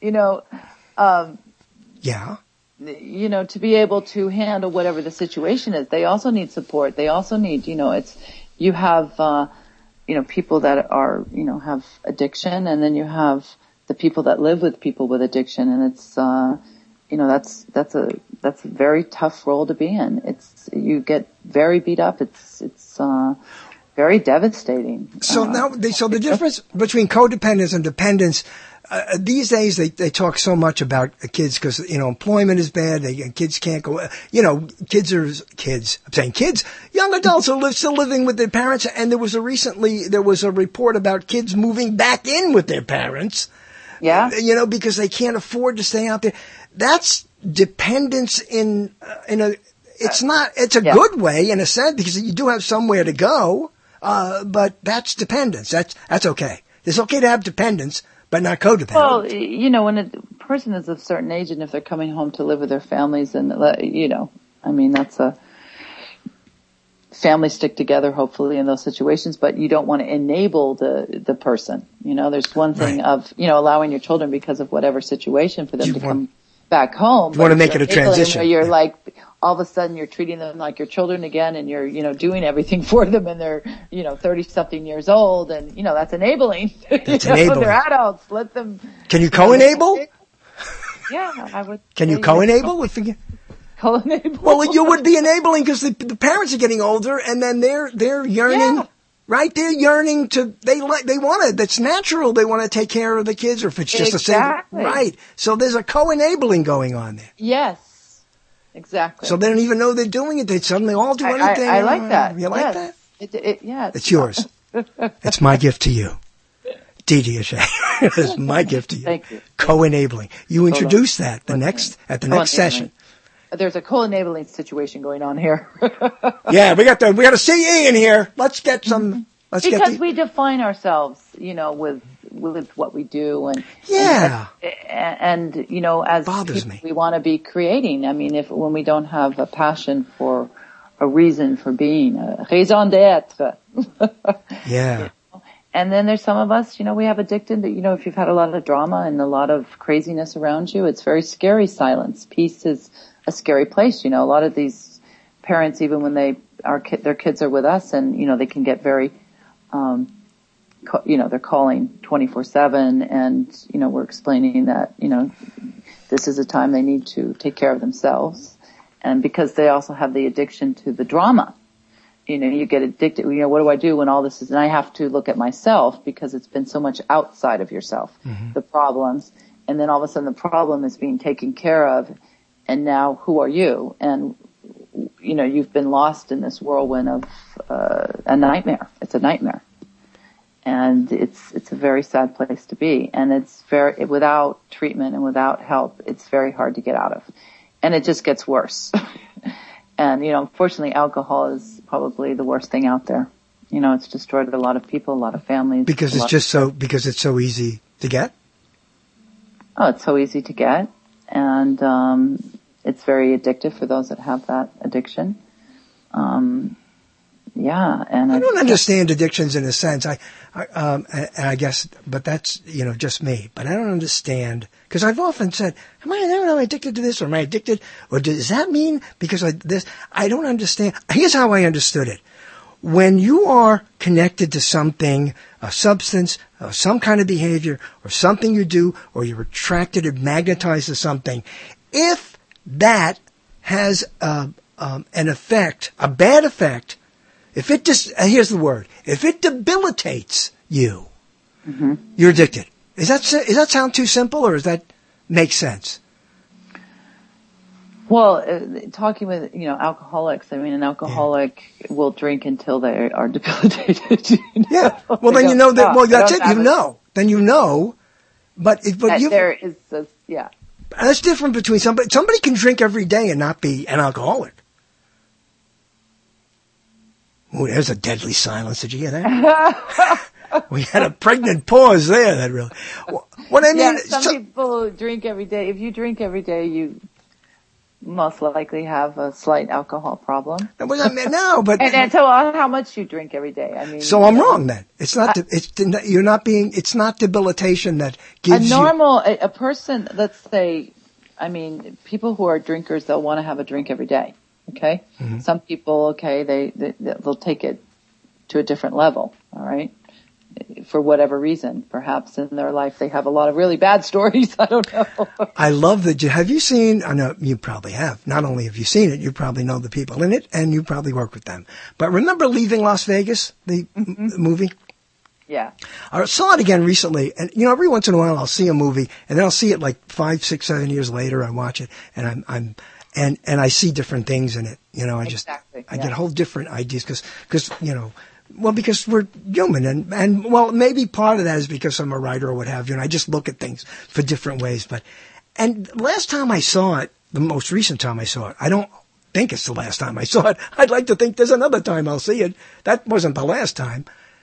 Yeah. To be able to handle whatever the situation is. They also need support. They also need, you have, people that are, have addiction, and then you have the people that live with people with addiction, and it's, that's a very tough role to be in. You get very beat up. It's very devastating. So the difference between codependence and dependence, these days they talk so much about kids because, employment is bad. Kids can't go, kids. I'm saying kids, young adults are still living with their parents. And there was a report about kids moving back in with their parents. Yeah. Because they can't afford to stay out there. That's dependence it's a good way in a sense because you do have somewhere to go. But that's dependence. That's okay. It's okay to have dependence, but not codependent. Well, when a person is of a certain age and if they're coming home to live with their families and, that's a family stick together hopefully in those situations, but you don't want to enable the person. There's one thing of, allowing your children because of whatever situation for them to come back home. You want to make it a transition. Where you're like, all of a sudden you're treating them like your children again and you're, doing everything for them and they're, 30 something years old and, that's enabling. Enabling. They're adults. Let them. Can you co-enable? Yeah, I would. Can you co-enable? Co-enable? Well, you would be enabling because the parents are getting older and then they're yearning. Yeah. Right? They're yearning they want it. That's natural. They want to take care of the kids or if it's just exactly. Right. So there's a co-enabling going on there. Yes. Exactly. So they don't even know they're doing it. They suddenly all do anything. I like that. You like that? It's yours. It's my gift to you. Didi Ashay. It's my gift to you. Thank you. Co-enabling. You introduce that at the next session. There's a co-enabling situation going on here. Yeah, we got a CE in here. Let's get some. Because we define ourselves, with what we do, and and as bothers people, me. we want to be creating. I mean, when we don't have a passion for a reason for being, a raison d'être. Yeah. And then there's some of us, we have addicted to, if you've had a lot of drama and a lot of craziness around you, it's very scary silence. Peace is a scary place. A lot of these parents, even when their kids are with us and, they can get very, they're calling 24/7 and, we're explaining that, this is a time they need to take care of themselves. And because they also have the addiction to the drama, you get addicted. What do I do when all this is, and I have to look at myself because it's been so much outside of yourself, the problems. And then all of a sudden the problem is being taken care of. And now who are you? And, you've been lost in this whirlwind of, a nightmare. It's a nightmare. And it's a very sad place to be. And it's without treatment and without help, it's very hard to get out of. And it just gets worse. And, unfortunately alcohol is probably the worst thing out there. it's destroyed a lot of people, a lot of families. Because because it's so easy to get? Oh, it's so easy to get. And, it's very addictive for those that have that addiction. And I don't understand addictions in a sense. I guess, but that's, just me. But I don't understand, because I've often said, am I addicted to this, or am I addicted, or does that mean because this? I don't understand. Here's how I understood it. When you are connected to something, a substance, or some kind of behavior, or something you do, or you're attracted and magnetized to something, if that has an effect, a bad effect, if it here's the word, if it debilitates you, you're addicted. Does that sound too simple, or does that make sense? Well, talking with, alcoholics, I mean, an alcoholic will drink until they are debilitated. Yeah. Well, then that's it. Then but there is yeah. That's different between somebody can drink every day and not be an alcoholic. Oh, there's a deadly silence. Did you hear that? We had a pregnant pause there. That really. What I mean. Yeah, some people drink every day. If you drink every day, you most likely have a slight alcohol problem. No, but and so how much you drink every day? I mean. So I'm wrong then. It's not. You're not being. It's not debilitation that gives a person. Let's say, I mean, people who are drinkers, they'll want to have a drink every day. Okay. Mm-hmm. Some people, they'll take it to a different level. All right. For whatever reason, perhaps in their life they have a lot of really bad stories. I don't know. I love that. Have you seen? I know you probably have. Not only have you seen it, you probably know the people in it, and you probably work with them. But remember Leaving Las Vegas, the movie? Yeah. I saw it again recently, and every once in a while I'll see a movie, and then I'll see it like 5, 6, 7 years later. I watch it, and and I see different things in it. I get whole different ideas because because we're human, and maybe part of that is because I'm a writer or what have you, and I just look at things for different ways. And last time I saw it, the most recent time I saw it, I don't think it's the last time I saw it. I'd like to think there's another time I'll see it. That wasn't the last time.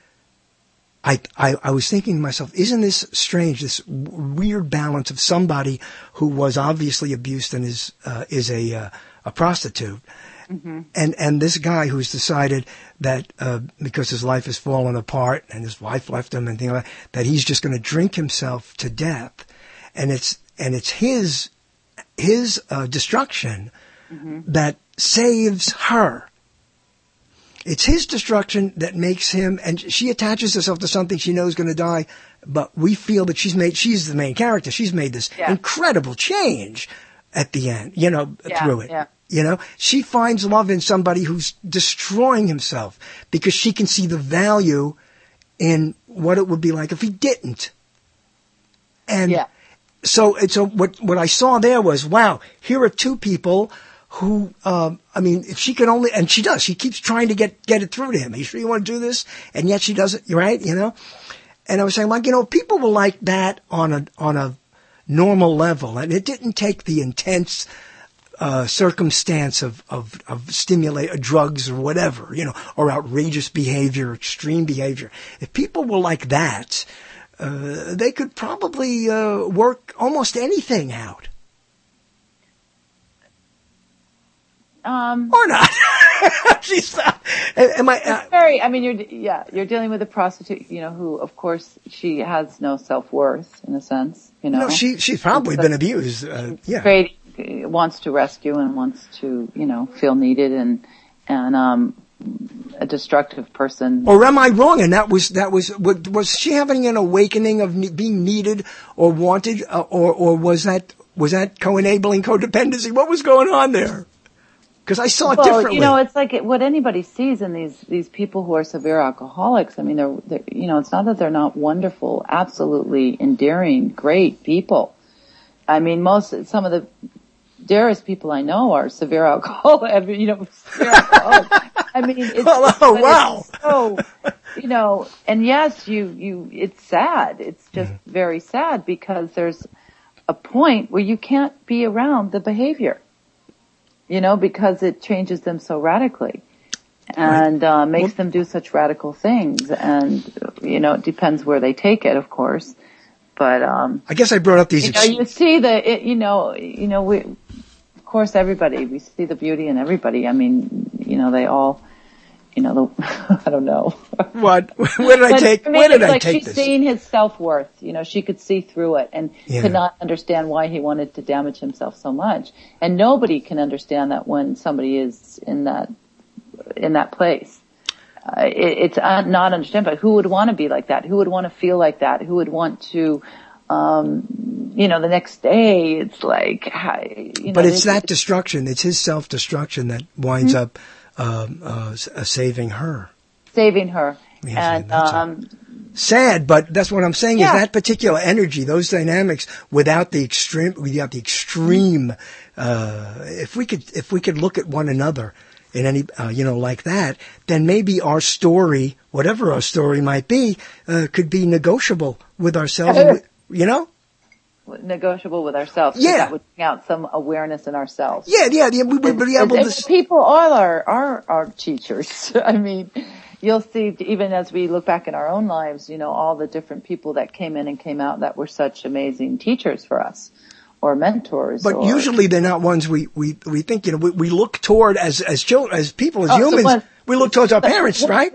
I was thinking to myself, isn't this strange, this weird balance of somebody who was obviously abused and is a prostitute, and this guy who's decided that because his life has fallen apart and his wife left him and things like that, he's just going to drink himself to death, and it's his destruction that saves her. It's his destruction that makes him, and she attaches herself to something she knows is going to die, but we feel that she's the main character. She's made this incredible change at the end, through it. Yeah. She finds love in somebody who's destroying himself because she can see the value in what it would be like if he didn't. And so what I saw there was, wow, here are two people who, if she could only, and she does, she keeps trying to get it through to him. Are you sure you want to do this? And yet she doesn't, right? And I was saying, people were like that on a normal level. And it didn't take the intense, circumstance of stimulate drugs or whatever, or outrageous behavior, extreme behavior. If people were like that, they could probably, work almost anything out. Or not. She's not. You're dealing with a prostitute, who, of course, she has no self-worth in a sense, No, she's probably been abused, Great, wants to rescue and wants to, feel needed and a destructive person. Or am I wrong? And was she having an awakening of being needed or wanted, or was that co-enabling codependency? What was going on there? Because I saw it differently. It's like what anybody sees in these people who are severe alcoholics. I mean, they're it's not that they're not wonderful, absolutely endearing, great people. I mean, some of the dearest people I know are severe alcoholics. Severe alcoholics. I mean, it's wow. It's so, and yes, it's sad. It's just very sad because there's a point where you can't be around the behavior. Because it changes them so radically. and makes them do such radical things. And, it depends where they take it, of course. But I guess I brought up these. You see we, of course, everybody. We see the beauty in everybody. I mean, they all. I don't know. What? Where did I take? Where did I take this? She's seeing his self-worth. She could see through it and could not understand why he wanted to damage himself so much. And nobody can understand that when somebody is in that place. It's not understandable. Who would want to be like that? Who would want to feel like that? Who would want to, the next day it's like, But it's that destruction. It's his self-destruction that winds up saving her. And sad, but that's what I'm saying is that particular energy, those dynamics, without the extreme, if we could look at one another in any, like that, then maybe our story, whatever our story might be, could be negotiable with ourselves, negotiable with ourselves. Yeah. That would bring out some awareness in ourselves. Yeah. We would be able to. People all are our teachers. I mean, you'll see, even as we look back in our own lives, all the different people that came in and came out that were such amazing teachers for us or mentors. But usually they're not ones we think, we look toward as children, as people, as humans, we look towards our parents, right?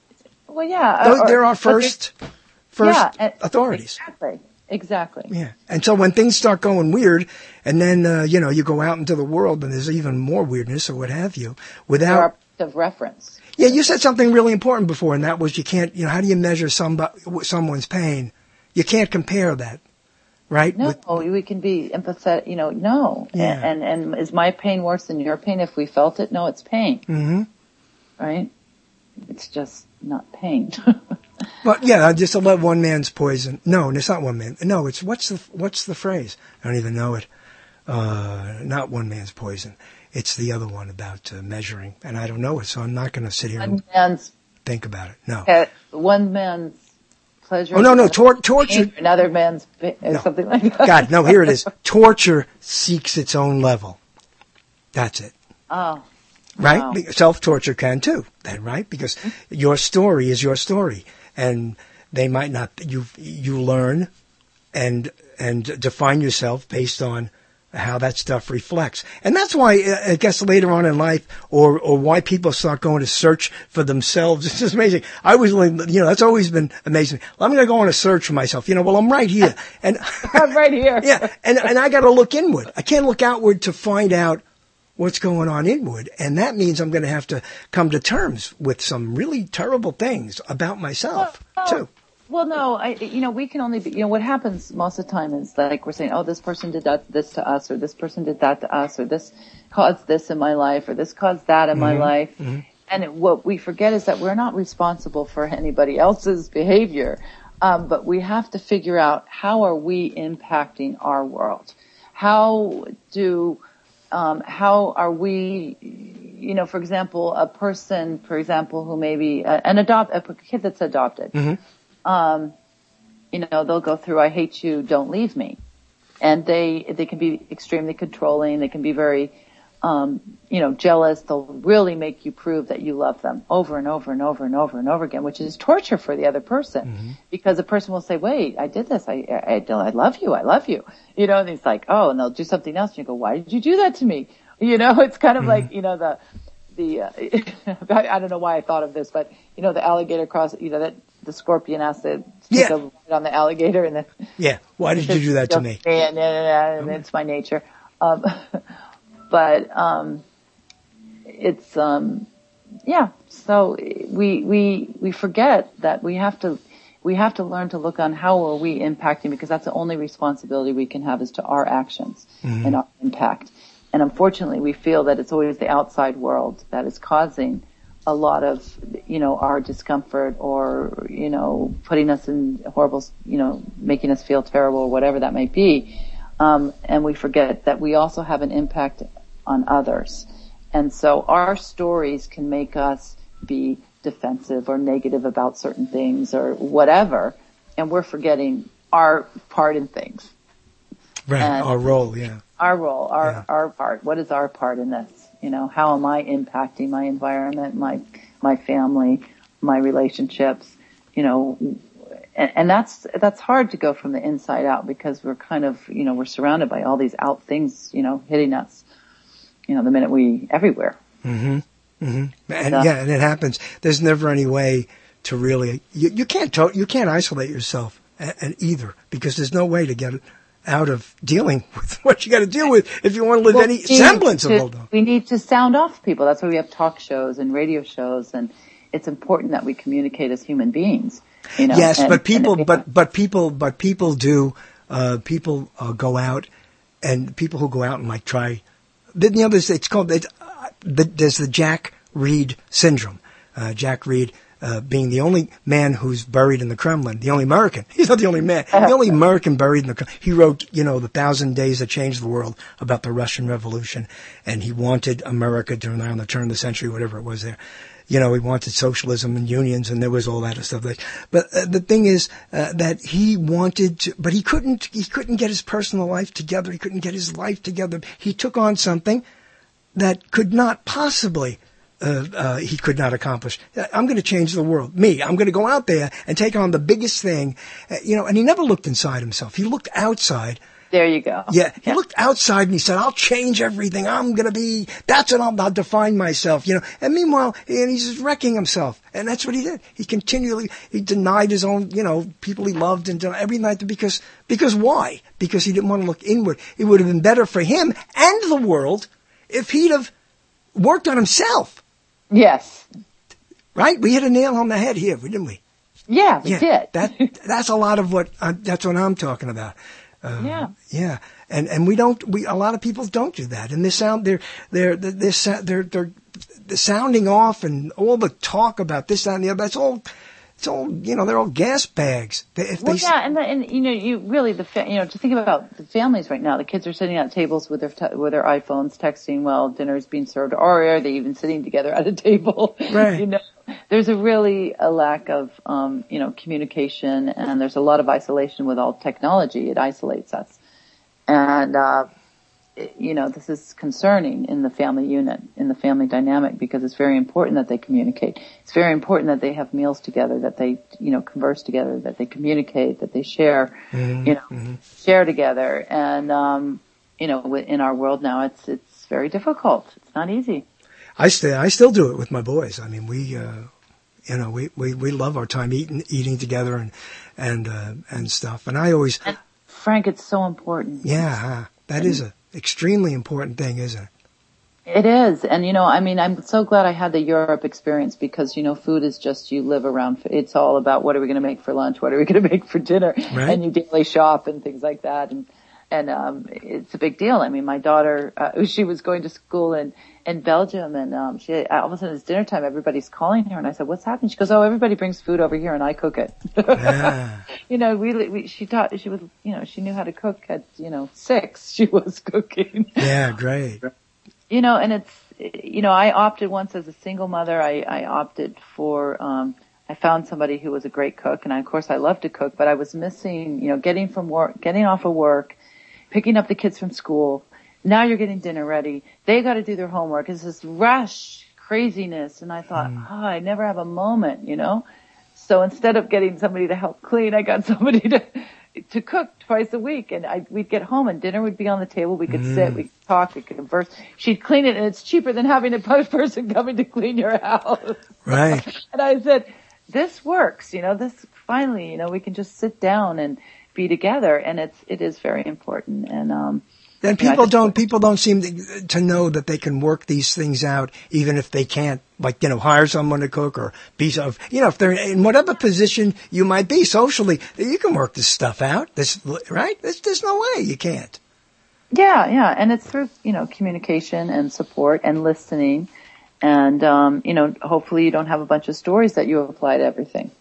They're our first authorities. Exactly. Yeah. And so when things start going weird, and then, you go out into the world and there's even more weirdness or what have you, without of reference. Yeah, you said something really important before, and that was you can't, how do you measure someone's pain? You can't compare that, right? No, we can be empathetic, no. Yeah. And is my pain worse than your pain? If we felt it, no, it's pain. Mm-hmm. Right? It's just not pain. Well, yeah, just to let one man's poison. No, it's not one man. No, it's what's the phrase? I don't even know it. Not one man's poison. It's the other one about measuring, and I don't know it, so I'm not going to sit here and think about it. No. One man's pleasure. Oh no, torture. Another man's something like that. God, no. Here it is. Torture seeks its own level. That's it. Oh. Right? Wow. Self-torture can too, then, right? Because your story is your story. And they might not, you learn and define yourself based on how that stuff reflects. And that's why, I guess later on in life, or why people start going to search for themselves. It's just amazing. I was, that's always been amazing. I'm going to go on a search for myself. Well, I'm right here. And I'm right here. Yeah. And I got to look inward. I can't look outward to find out what's going on inward. And that means I'm going to have to come to terms with some really terrible things about myself, too. Well, no, we can only be, what happens most of the time is like we're saying, oh, this person did this to us, or this person did that to us, or this caused this in my life, or this caused that in my life. Mm-hmm. And what we forget is that we're not responsible for anybody else's behavior. But we have to figure out how are we impacting our world? How are we, for example, a person, who maybe, a kid that's adopted, they'll go through, I hate you, don't leave me. And they can be extremely controlling. They can be very, jealous. They'll really make you prove that you love them over and over and over and over and over again, which is torture for the other person. Because the person will say, wait, I did this. I love you. I love you. And it's like, oh, and they'll do something else. And you go, why did you do that to me? It's kind of like, I don't know why I thought of this, but, the alligator cross, that the scorpion has to stick a light on the alligator and then. Yeah. Why did you do that to me? And it's my nature. But it's, so we forget that we have to learn to look on how are we impacting, because that's the only responsibility we can have is to our actions and our impact. And unfortunately, we feel that it's always the outside world that is causing a lot of, our discomfort or, putting us in horrible, making us feel terrible or whatever that may be. And we forget that we also have an impact on others. And so our stories can make us be defensive or negative about certain things or whatever. And we're forgetting our part in things. Right. And our role. Yeah. Our role, our part. What is our part in this? How am I impacting my environment, my family, my relationships, and that's hard to go from the inside out because we're kind of, we're surrounded by all these out things, hitting us, the minute everywhere. Mm-hmm. Mm-hmm. And and it happens. There's never any way to really, you can't isolate yourself and either, because there's no way to get out of dealing with what you got to deal with if you want to live any semblance of it. We need to sound off people. That's why we have talk shows and radio shows, and it's important that we communicate as human beings. Yes, but people go out, and people who go out and like try. There's the Jack Reed syndrome. Jack Reed being the only man who's buried in the Kremlin, the only American. He's not the only man. The only American buried in the Kremlin. He wrote, the 1,000 Days That Changed the World about the Russian Revolution, and he wanted America around the turn of the century, whatever it was there. He wanted socialism and unions, and there was all that stuff. But the thing is that he wanted to, but he couldn't get his personal life together. He couldn't get his life together. He took on something that could not possibly he could not accomplish. I'm going to change the world. I'm going to go out there and take on the biggest thing. And he never looked inside himself. He looked outside. There you go. Yeah, he looked outside and he said, I'll change everything. That's what I'll define myself, And meanwhile, he's just wrecking himself. And that's what he did. He denied his own, people he loved and denied every night because why? Because he didn't want to look inward. It would have been better for him and the world if he'd have worked on himself. Yes. Right? We hit a nail on the head here, didn't we? Yeah, we did. That's a lot of that's what I'm talking about. Yeah. And a lot of people don't do that. And they're sounding off and all the talk about this, that, and the other. It's all, they're all gas bags. You really, to think about the families right now, the kids are sitting at tables with their iPhones texting while dinner is being served, or are they even sitting together at a table? Right. There's a lack of, communication, and there's a lot of isolation with all technology. It isolates us. And, this is concerning in the family unit, in the family dynamic, because it's very important that they communicate. It's very important that they have meals together, that they, converse together, that they communicate, that they share, share together. And, in our world now, it's very difficult. It's not easy. I still do it with my boys. I mean, we love our time eating together and stuff. And I always, Frank, it's so important. Yeah, that is a extremely important thing, isn't it? It is. And, I'm so glad I had the Europe experience because, food is just, you live around, it's all about what are we going to make for lunch? What are we going to make for dinner? Right. And you daily shop and things like that. And it's a big deal. I mean, my daughter, she was going to school in Belgium and, all of a sudden it's dinner time. Everybody's calling her. And I said, what's happening? She goes, everybody brings food over here and I cook it. Yeah. She taught, she was, she knew how to cook at, 6. She was cooking. Yeah, great. And it's, I opted once as a single mother. I opted for, I found somebody who was a great cook. And of course I love to cook, but I was missing, getting off of work, picking up the kids from school. Now you're getting dinner ready. They got to do their homework. It's this rush, craziness. And I thought, I never have a moment, So instead of getting somebody to help clean, I got somebody to cook twice a week. And we'd get home and dinner would be on the table. We could sit, we could talk, we could converse. She'd clean it, and it's cheaper than having a person coming to clean your house. Right. And I said, this works, this finally, we can just sit down and be together. And it is very important. And people don't seem to know that they can work these things out, even if they can't, hire someone to cook or be, if they're in whatever position you might be socially, you can work this stuff out. Right? There's no way you can't. Yeah. And it's through, communication and support and listening. And, hopefully you don't have a bunch of stories that you apply to everything.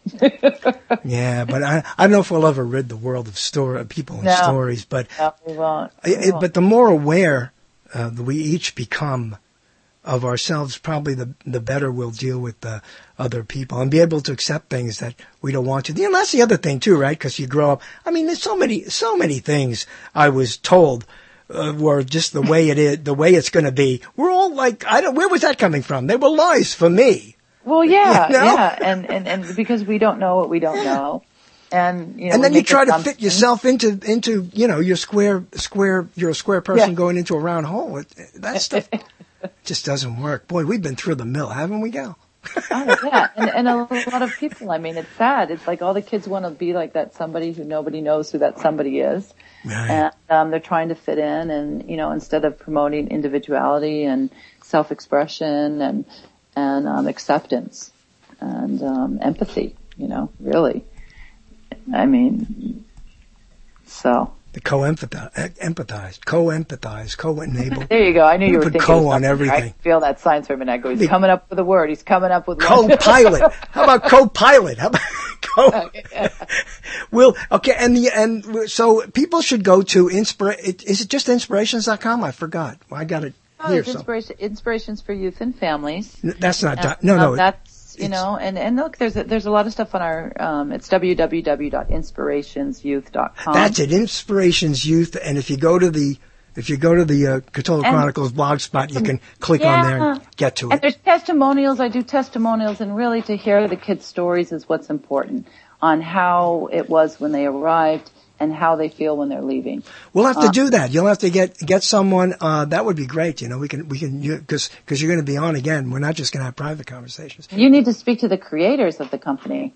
Yeah, but I don't know if we'll ever rid the world of people and stories, but, no, we won't. But the more aware, that we each become of ourselves, probably the better we'll deal with the other people and be able to accept things that we don't want to. That's the other thing too, right? Because you grow up. I mean, there's so many things I was told, were just the way it is, the way it's going to be. We're all like, where was that coming from? They were lies for me. Well, yeah, You know? yeah, and because we don't know what we don't know, and and then you try to fit yourself into your square. You're a square person going into a round hole. That stuff just doesn't work. Boy, we've been through the mill, haven't we, Gal? Oh, yeah, and a lot of people. I mean, it's sad. It's like all the kids want to be like that somebody who nobody knows who that somebody is, right. And they're trying to fit in, and instead of promoting individuality and self-expression and acceptance and empathy, really. I mean, so. The empathize, co-enable. There you go. I knew you were put thinking co of on everything. I feel that sign for a minute. I go, he's coming up with a word. He's coming up with co-pilot. How about co-pilot? How about okay. And so people should go to is it just inspirations.com? I forgot. I got it here. It's Inspirations for Youth and Families. That's not, no. That's, and look, there's a lot of stuff on our, it's www.inspirationsyouth.com. That's it, Inspirations Youth. And if you go to the Cthulhu Chronicles blog spot, you can click on there and get to it. And there's testimonials. I do testimonials, and really to hear the kids' stories is what's important on how it was when they arrived and how they feel when they're leaving. We'll have to do that. You'll have to get someone, that would be great. We can, cause you're going to be on again. We're not just going to have private conversations. You need to speak to the creators of the company.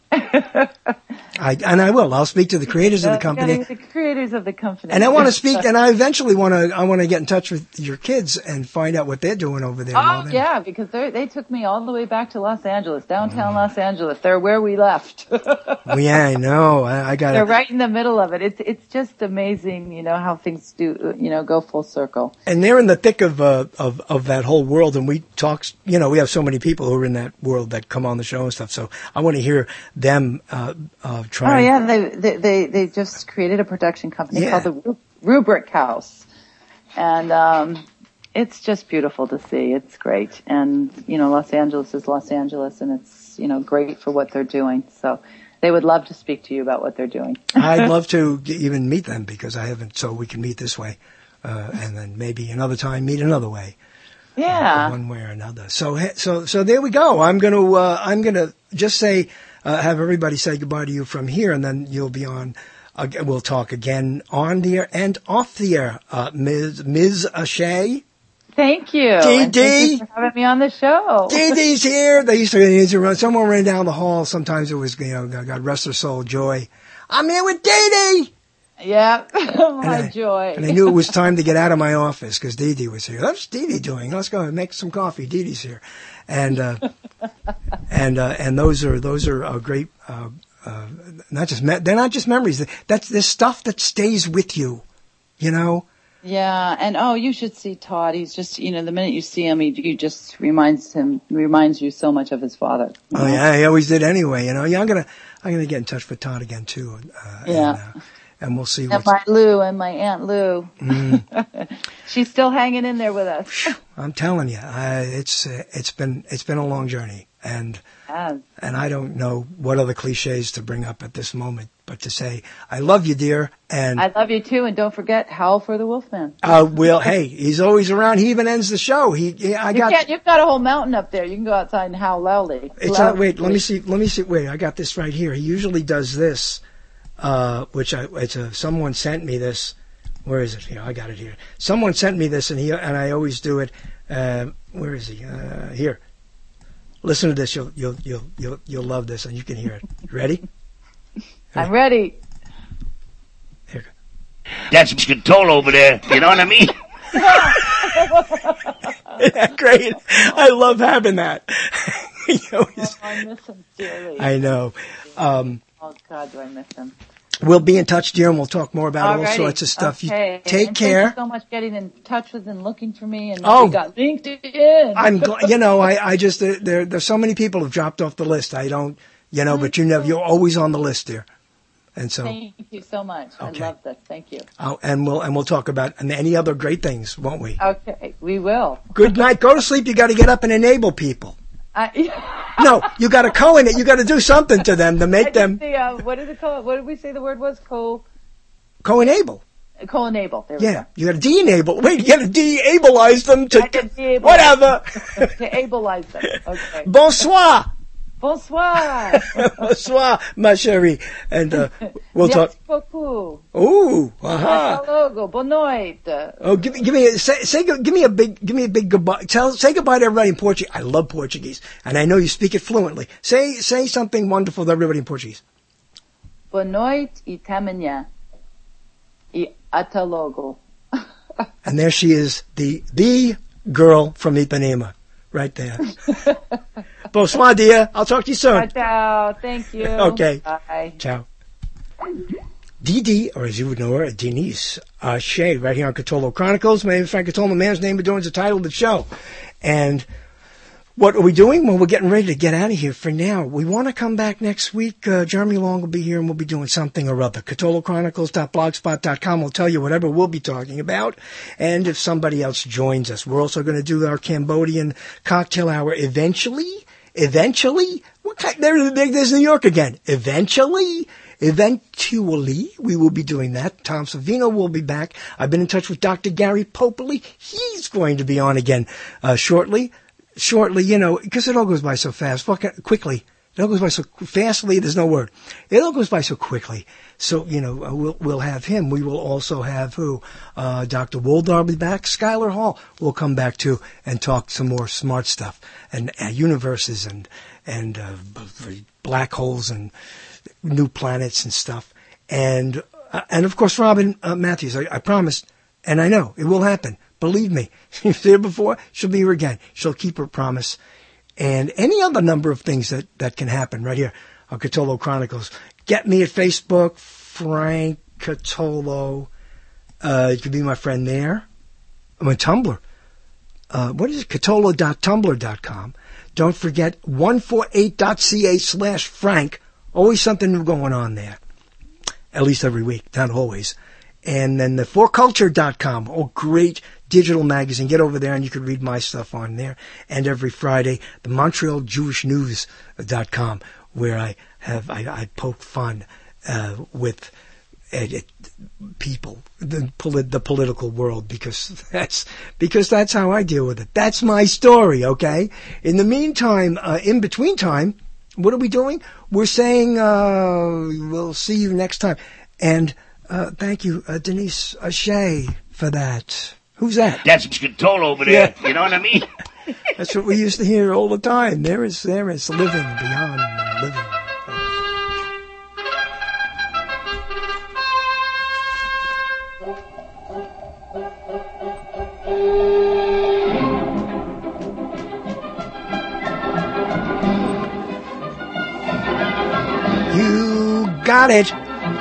I will. I'll speak to the creators of the company. The creators of the company. And I want to speak, and I eventually want to get in touch with your kids and find out what they're doing over there. Oh, yeah, because they took me all the way back to Los Angeles, downtown Los Angeles. They're where we left. Well, yeah, I know. I got it. They're right in the middle of it. It's just amazing, how things do, go full circle. And they're in the thick of that whole world, and we talk, we have so many people who are in that world that come on the show and stuff. So I want to hear them try. Oh yeah, they just created a production company called the Rubric House, and it's just beautiful to see. It's great, and Los Angeles is Los Angeles, and it's great for what they're doing. So. They would love to speak to you about what they're doing. I'd love to even meet them because I haven't, so we can meet this way, and then maybe another time meet another way. Yeah. One way or another. So there we go. I'm gonna just say, have everybody say goodbye to you from here, and then you'll be on. We'll talk again on the air and off the air. Ms. Ashay. Thank you. Dee Dee. Thank you for having me on the show. Dee Dee's here. They used to run. Someone ran down the hall. Sometimes it was, God rest her soul, Joy. I'm here with Dee Dee. Yeah. My joy. And I knew it was time to get out of my office because Dee Dee was here. What's Dee Dee doing? Let's go and make some coffee. Dee Dee's here. And those are great, they're not just memories. That's this stuff that stays with you, Yeah, and you should see Todd. He's just, the minute you see him, he just reminds you so much of his father. Oh yeah, he always did anyway. Yeah, I'm gonna get in touch with Todd again too. And we'll see. And my Lou and my Aunt Lou. She's still hanging in there with us. I'm telling you, it's been a long journey, and I don't know what other cliches to bring up at this moment, but to say I love you, dear, and I love you too, and don't forget Howl for the Wolfman. Well, hey, he's always around. He even ends the show. You've got a whole mountain up there. You can go outside and howl loudly. Wait, let me see. Wait, I got this right here. He usually does this, someone sent me this. Where is it? Here, I got it here. Someone sent me this, and I always do it. Where is he? Here. Listen to this. You'll love this, and you can hear it. Ready? I'm ready. Here. That's Cthulhu over there. You know what I mean? Isn't that great? I love having that. I miss him dearly. I know. Oh God, do I miss him? We'll be in touch, dear, and we'll talk more about all sorts of stuff. Okay. Take care. Thank you so much getting in touch with and looking for me, and we got LinkedIn. I'm glad. I just there's so many people have dropped off the list. I don't, but you're always on the list, dear. And so thank you so much. Okay. I love this. Thank you. And we'll talk about any other great things, won't we? Okay, we will. Good night. Go to sleep. You got to get up and enable people. No, you got to co-in-it. You got to do something to them to make them. What is it called? What did we say the word was? Co-enable. Co-enable. There we go. You got to de-enable. Wait, you got to de-ableize them to whatever. To ableize them. Okay. Bonsoir. Bonsoir. Bonsoir, ma chérie. And we'll talk. Merci beaucoup. Ooh, aha. Hasta luego. Boa noite. Oh, give me a big goodbye. Say goodbye to everybody in Portuguese. I love Portuguese, and I know you speak it fluently. Say something wonderful to everybody in Portuguese. Boa noite e até amanhã. E até logo. And there she is, the girl from Ipanema, right there. Bonsoir, dear. I'll talk to you soon. Ciao. Thank you. Okay. Bye. Ciao. Dee, or as you would know her, Denise Shea, right here on Catolo Chronicles. My name is Frank Catolo. The man's name is the title of the show. And what are we doing? Well, we're getting ready to get out of here for now. We want to come back next week. Jeremy Long will be here and we'll be doing something or other. CatoloChronicles.blogspot.com will tell you whatever we'll be talking about. And if somebody else joins us, we're also going to do our Cambodian cocktail hour eventually. What kind? There's New York again. Eventually, we will be doing that. Tom Savino will be back. I've been in touch with Dr. Gary Popoli. He's going to be on again shortly, because it all goes by so fast. Quickly. It all goes by so fastly, there's no word. It all goes by so quickly. So, we'll have him. We will also have who? Dr. Woldar will be back. Skylar Hall will come back too and talk some more smart stuff and universes and black holes and new planets and stuff. And of course, Robin Matthews, I promised, and I know it will happen. Believe me. She's here before. She'll be here again. She'll keep her promise. And any other number of things that can happen right here on Catolo Chronicles. Get me at Facebook, Frank Catolo. You can be my friend there. I'm on Tumblr. What is it? Catolo.tumblr.com. Don't forget 148.ca/Frank. Always something new going on there. At least every week. Not always. And then the 4culture.com. Oh, great digital magazine. Get over there and you can read my stuff on there. And every Friday, the MontrealJewishNews.com, where I poke fun with people, the political world, because that's how I deal with it. That's my story, okay? In the meantime, in between time, what are we doing? We're saying we'll see you next time. And thank you, Denise Shea, for that. Who's that? That's Catolo over there. Yeah. You know what I mean? That's what we used to hear all the time. There is living beyond living. You got it.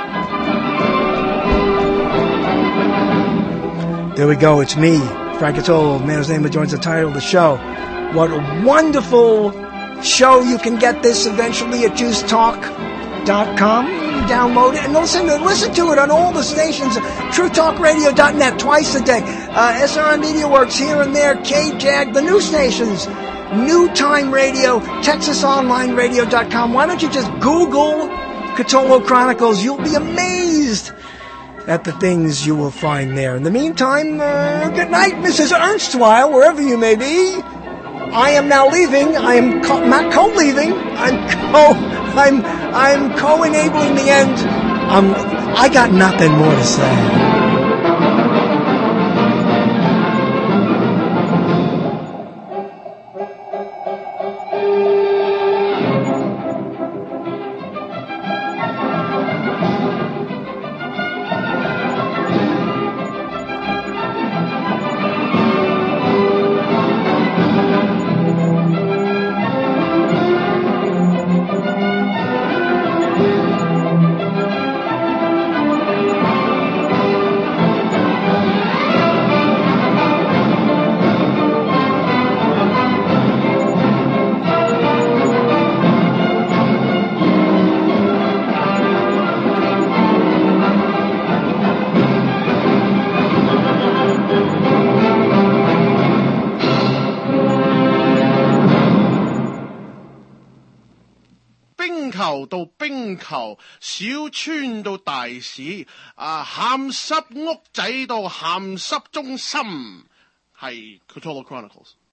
There we go. It's me, Frank Catolo, man's name that joins the title of the show. What a wonderful show. You can get this eventually at juicetalk.com. Download it and listen to it on all the stations. TrueTalkRadio.net twice a day. SRM Media Works here and there. KJAG, the new stations. New Time Radio, TexasOnlineRadio.com. Why don't you just Google Catolo Chronicles? You'll be amazed at the things you will find there. In the meantime, good night, Mrs. Ernstwile, wherever you may be. I am now leaving. I am not co-leaving. I'm co-enabling the end. I got nothing more to say. 球到冰球，小村到大市，鹹濕屋仔到鹹濕中心，係 Cthulhu Chronicles。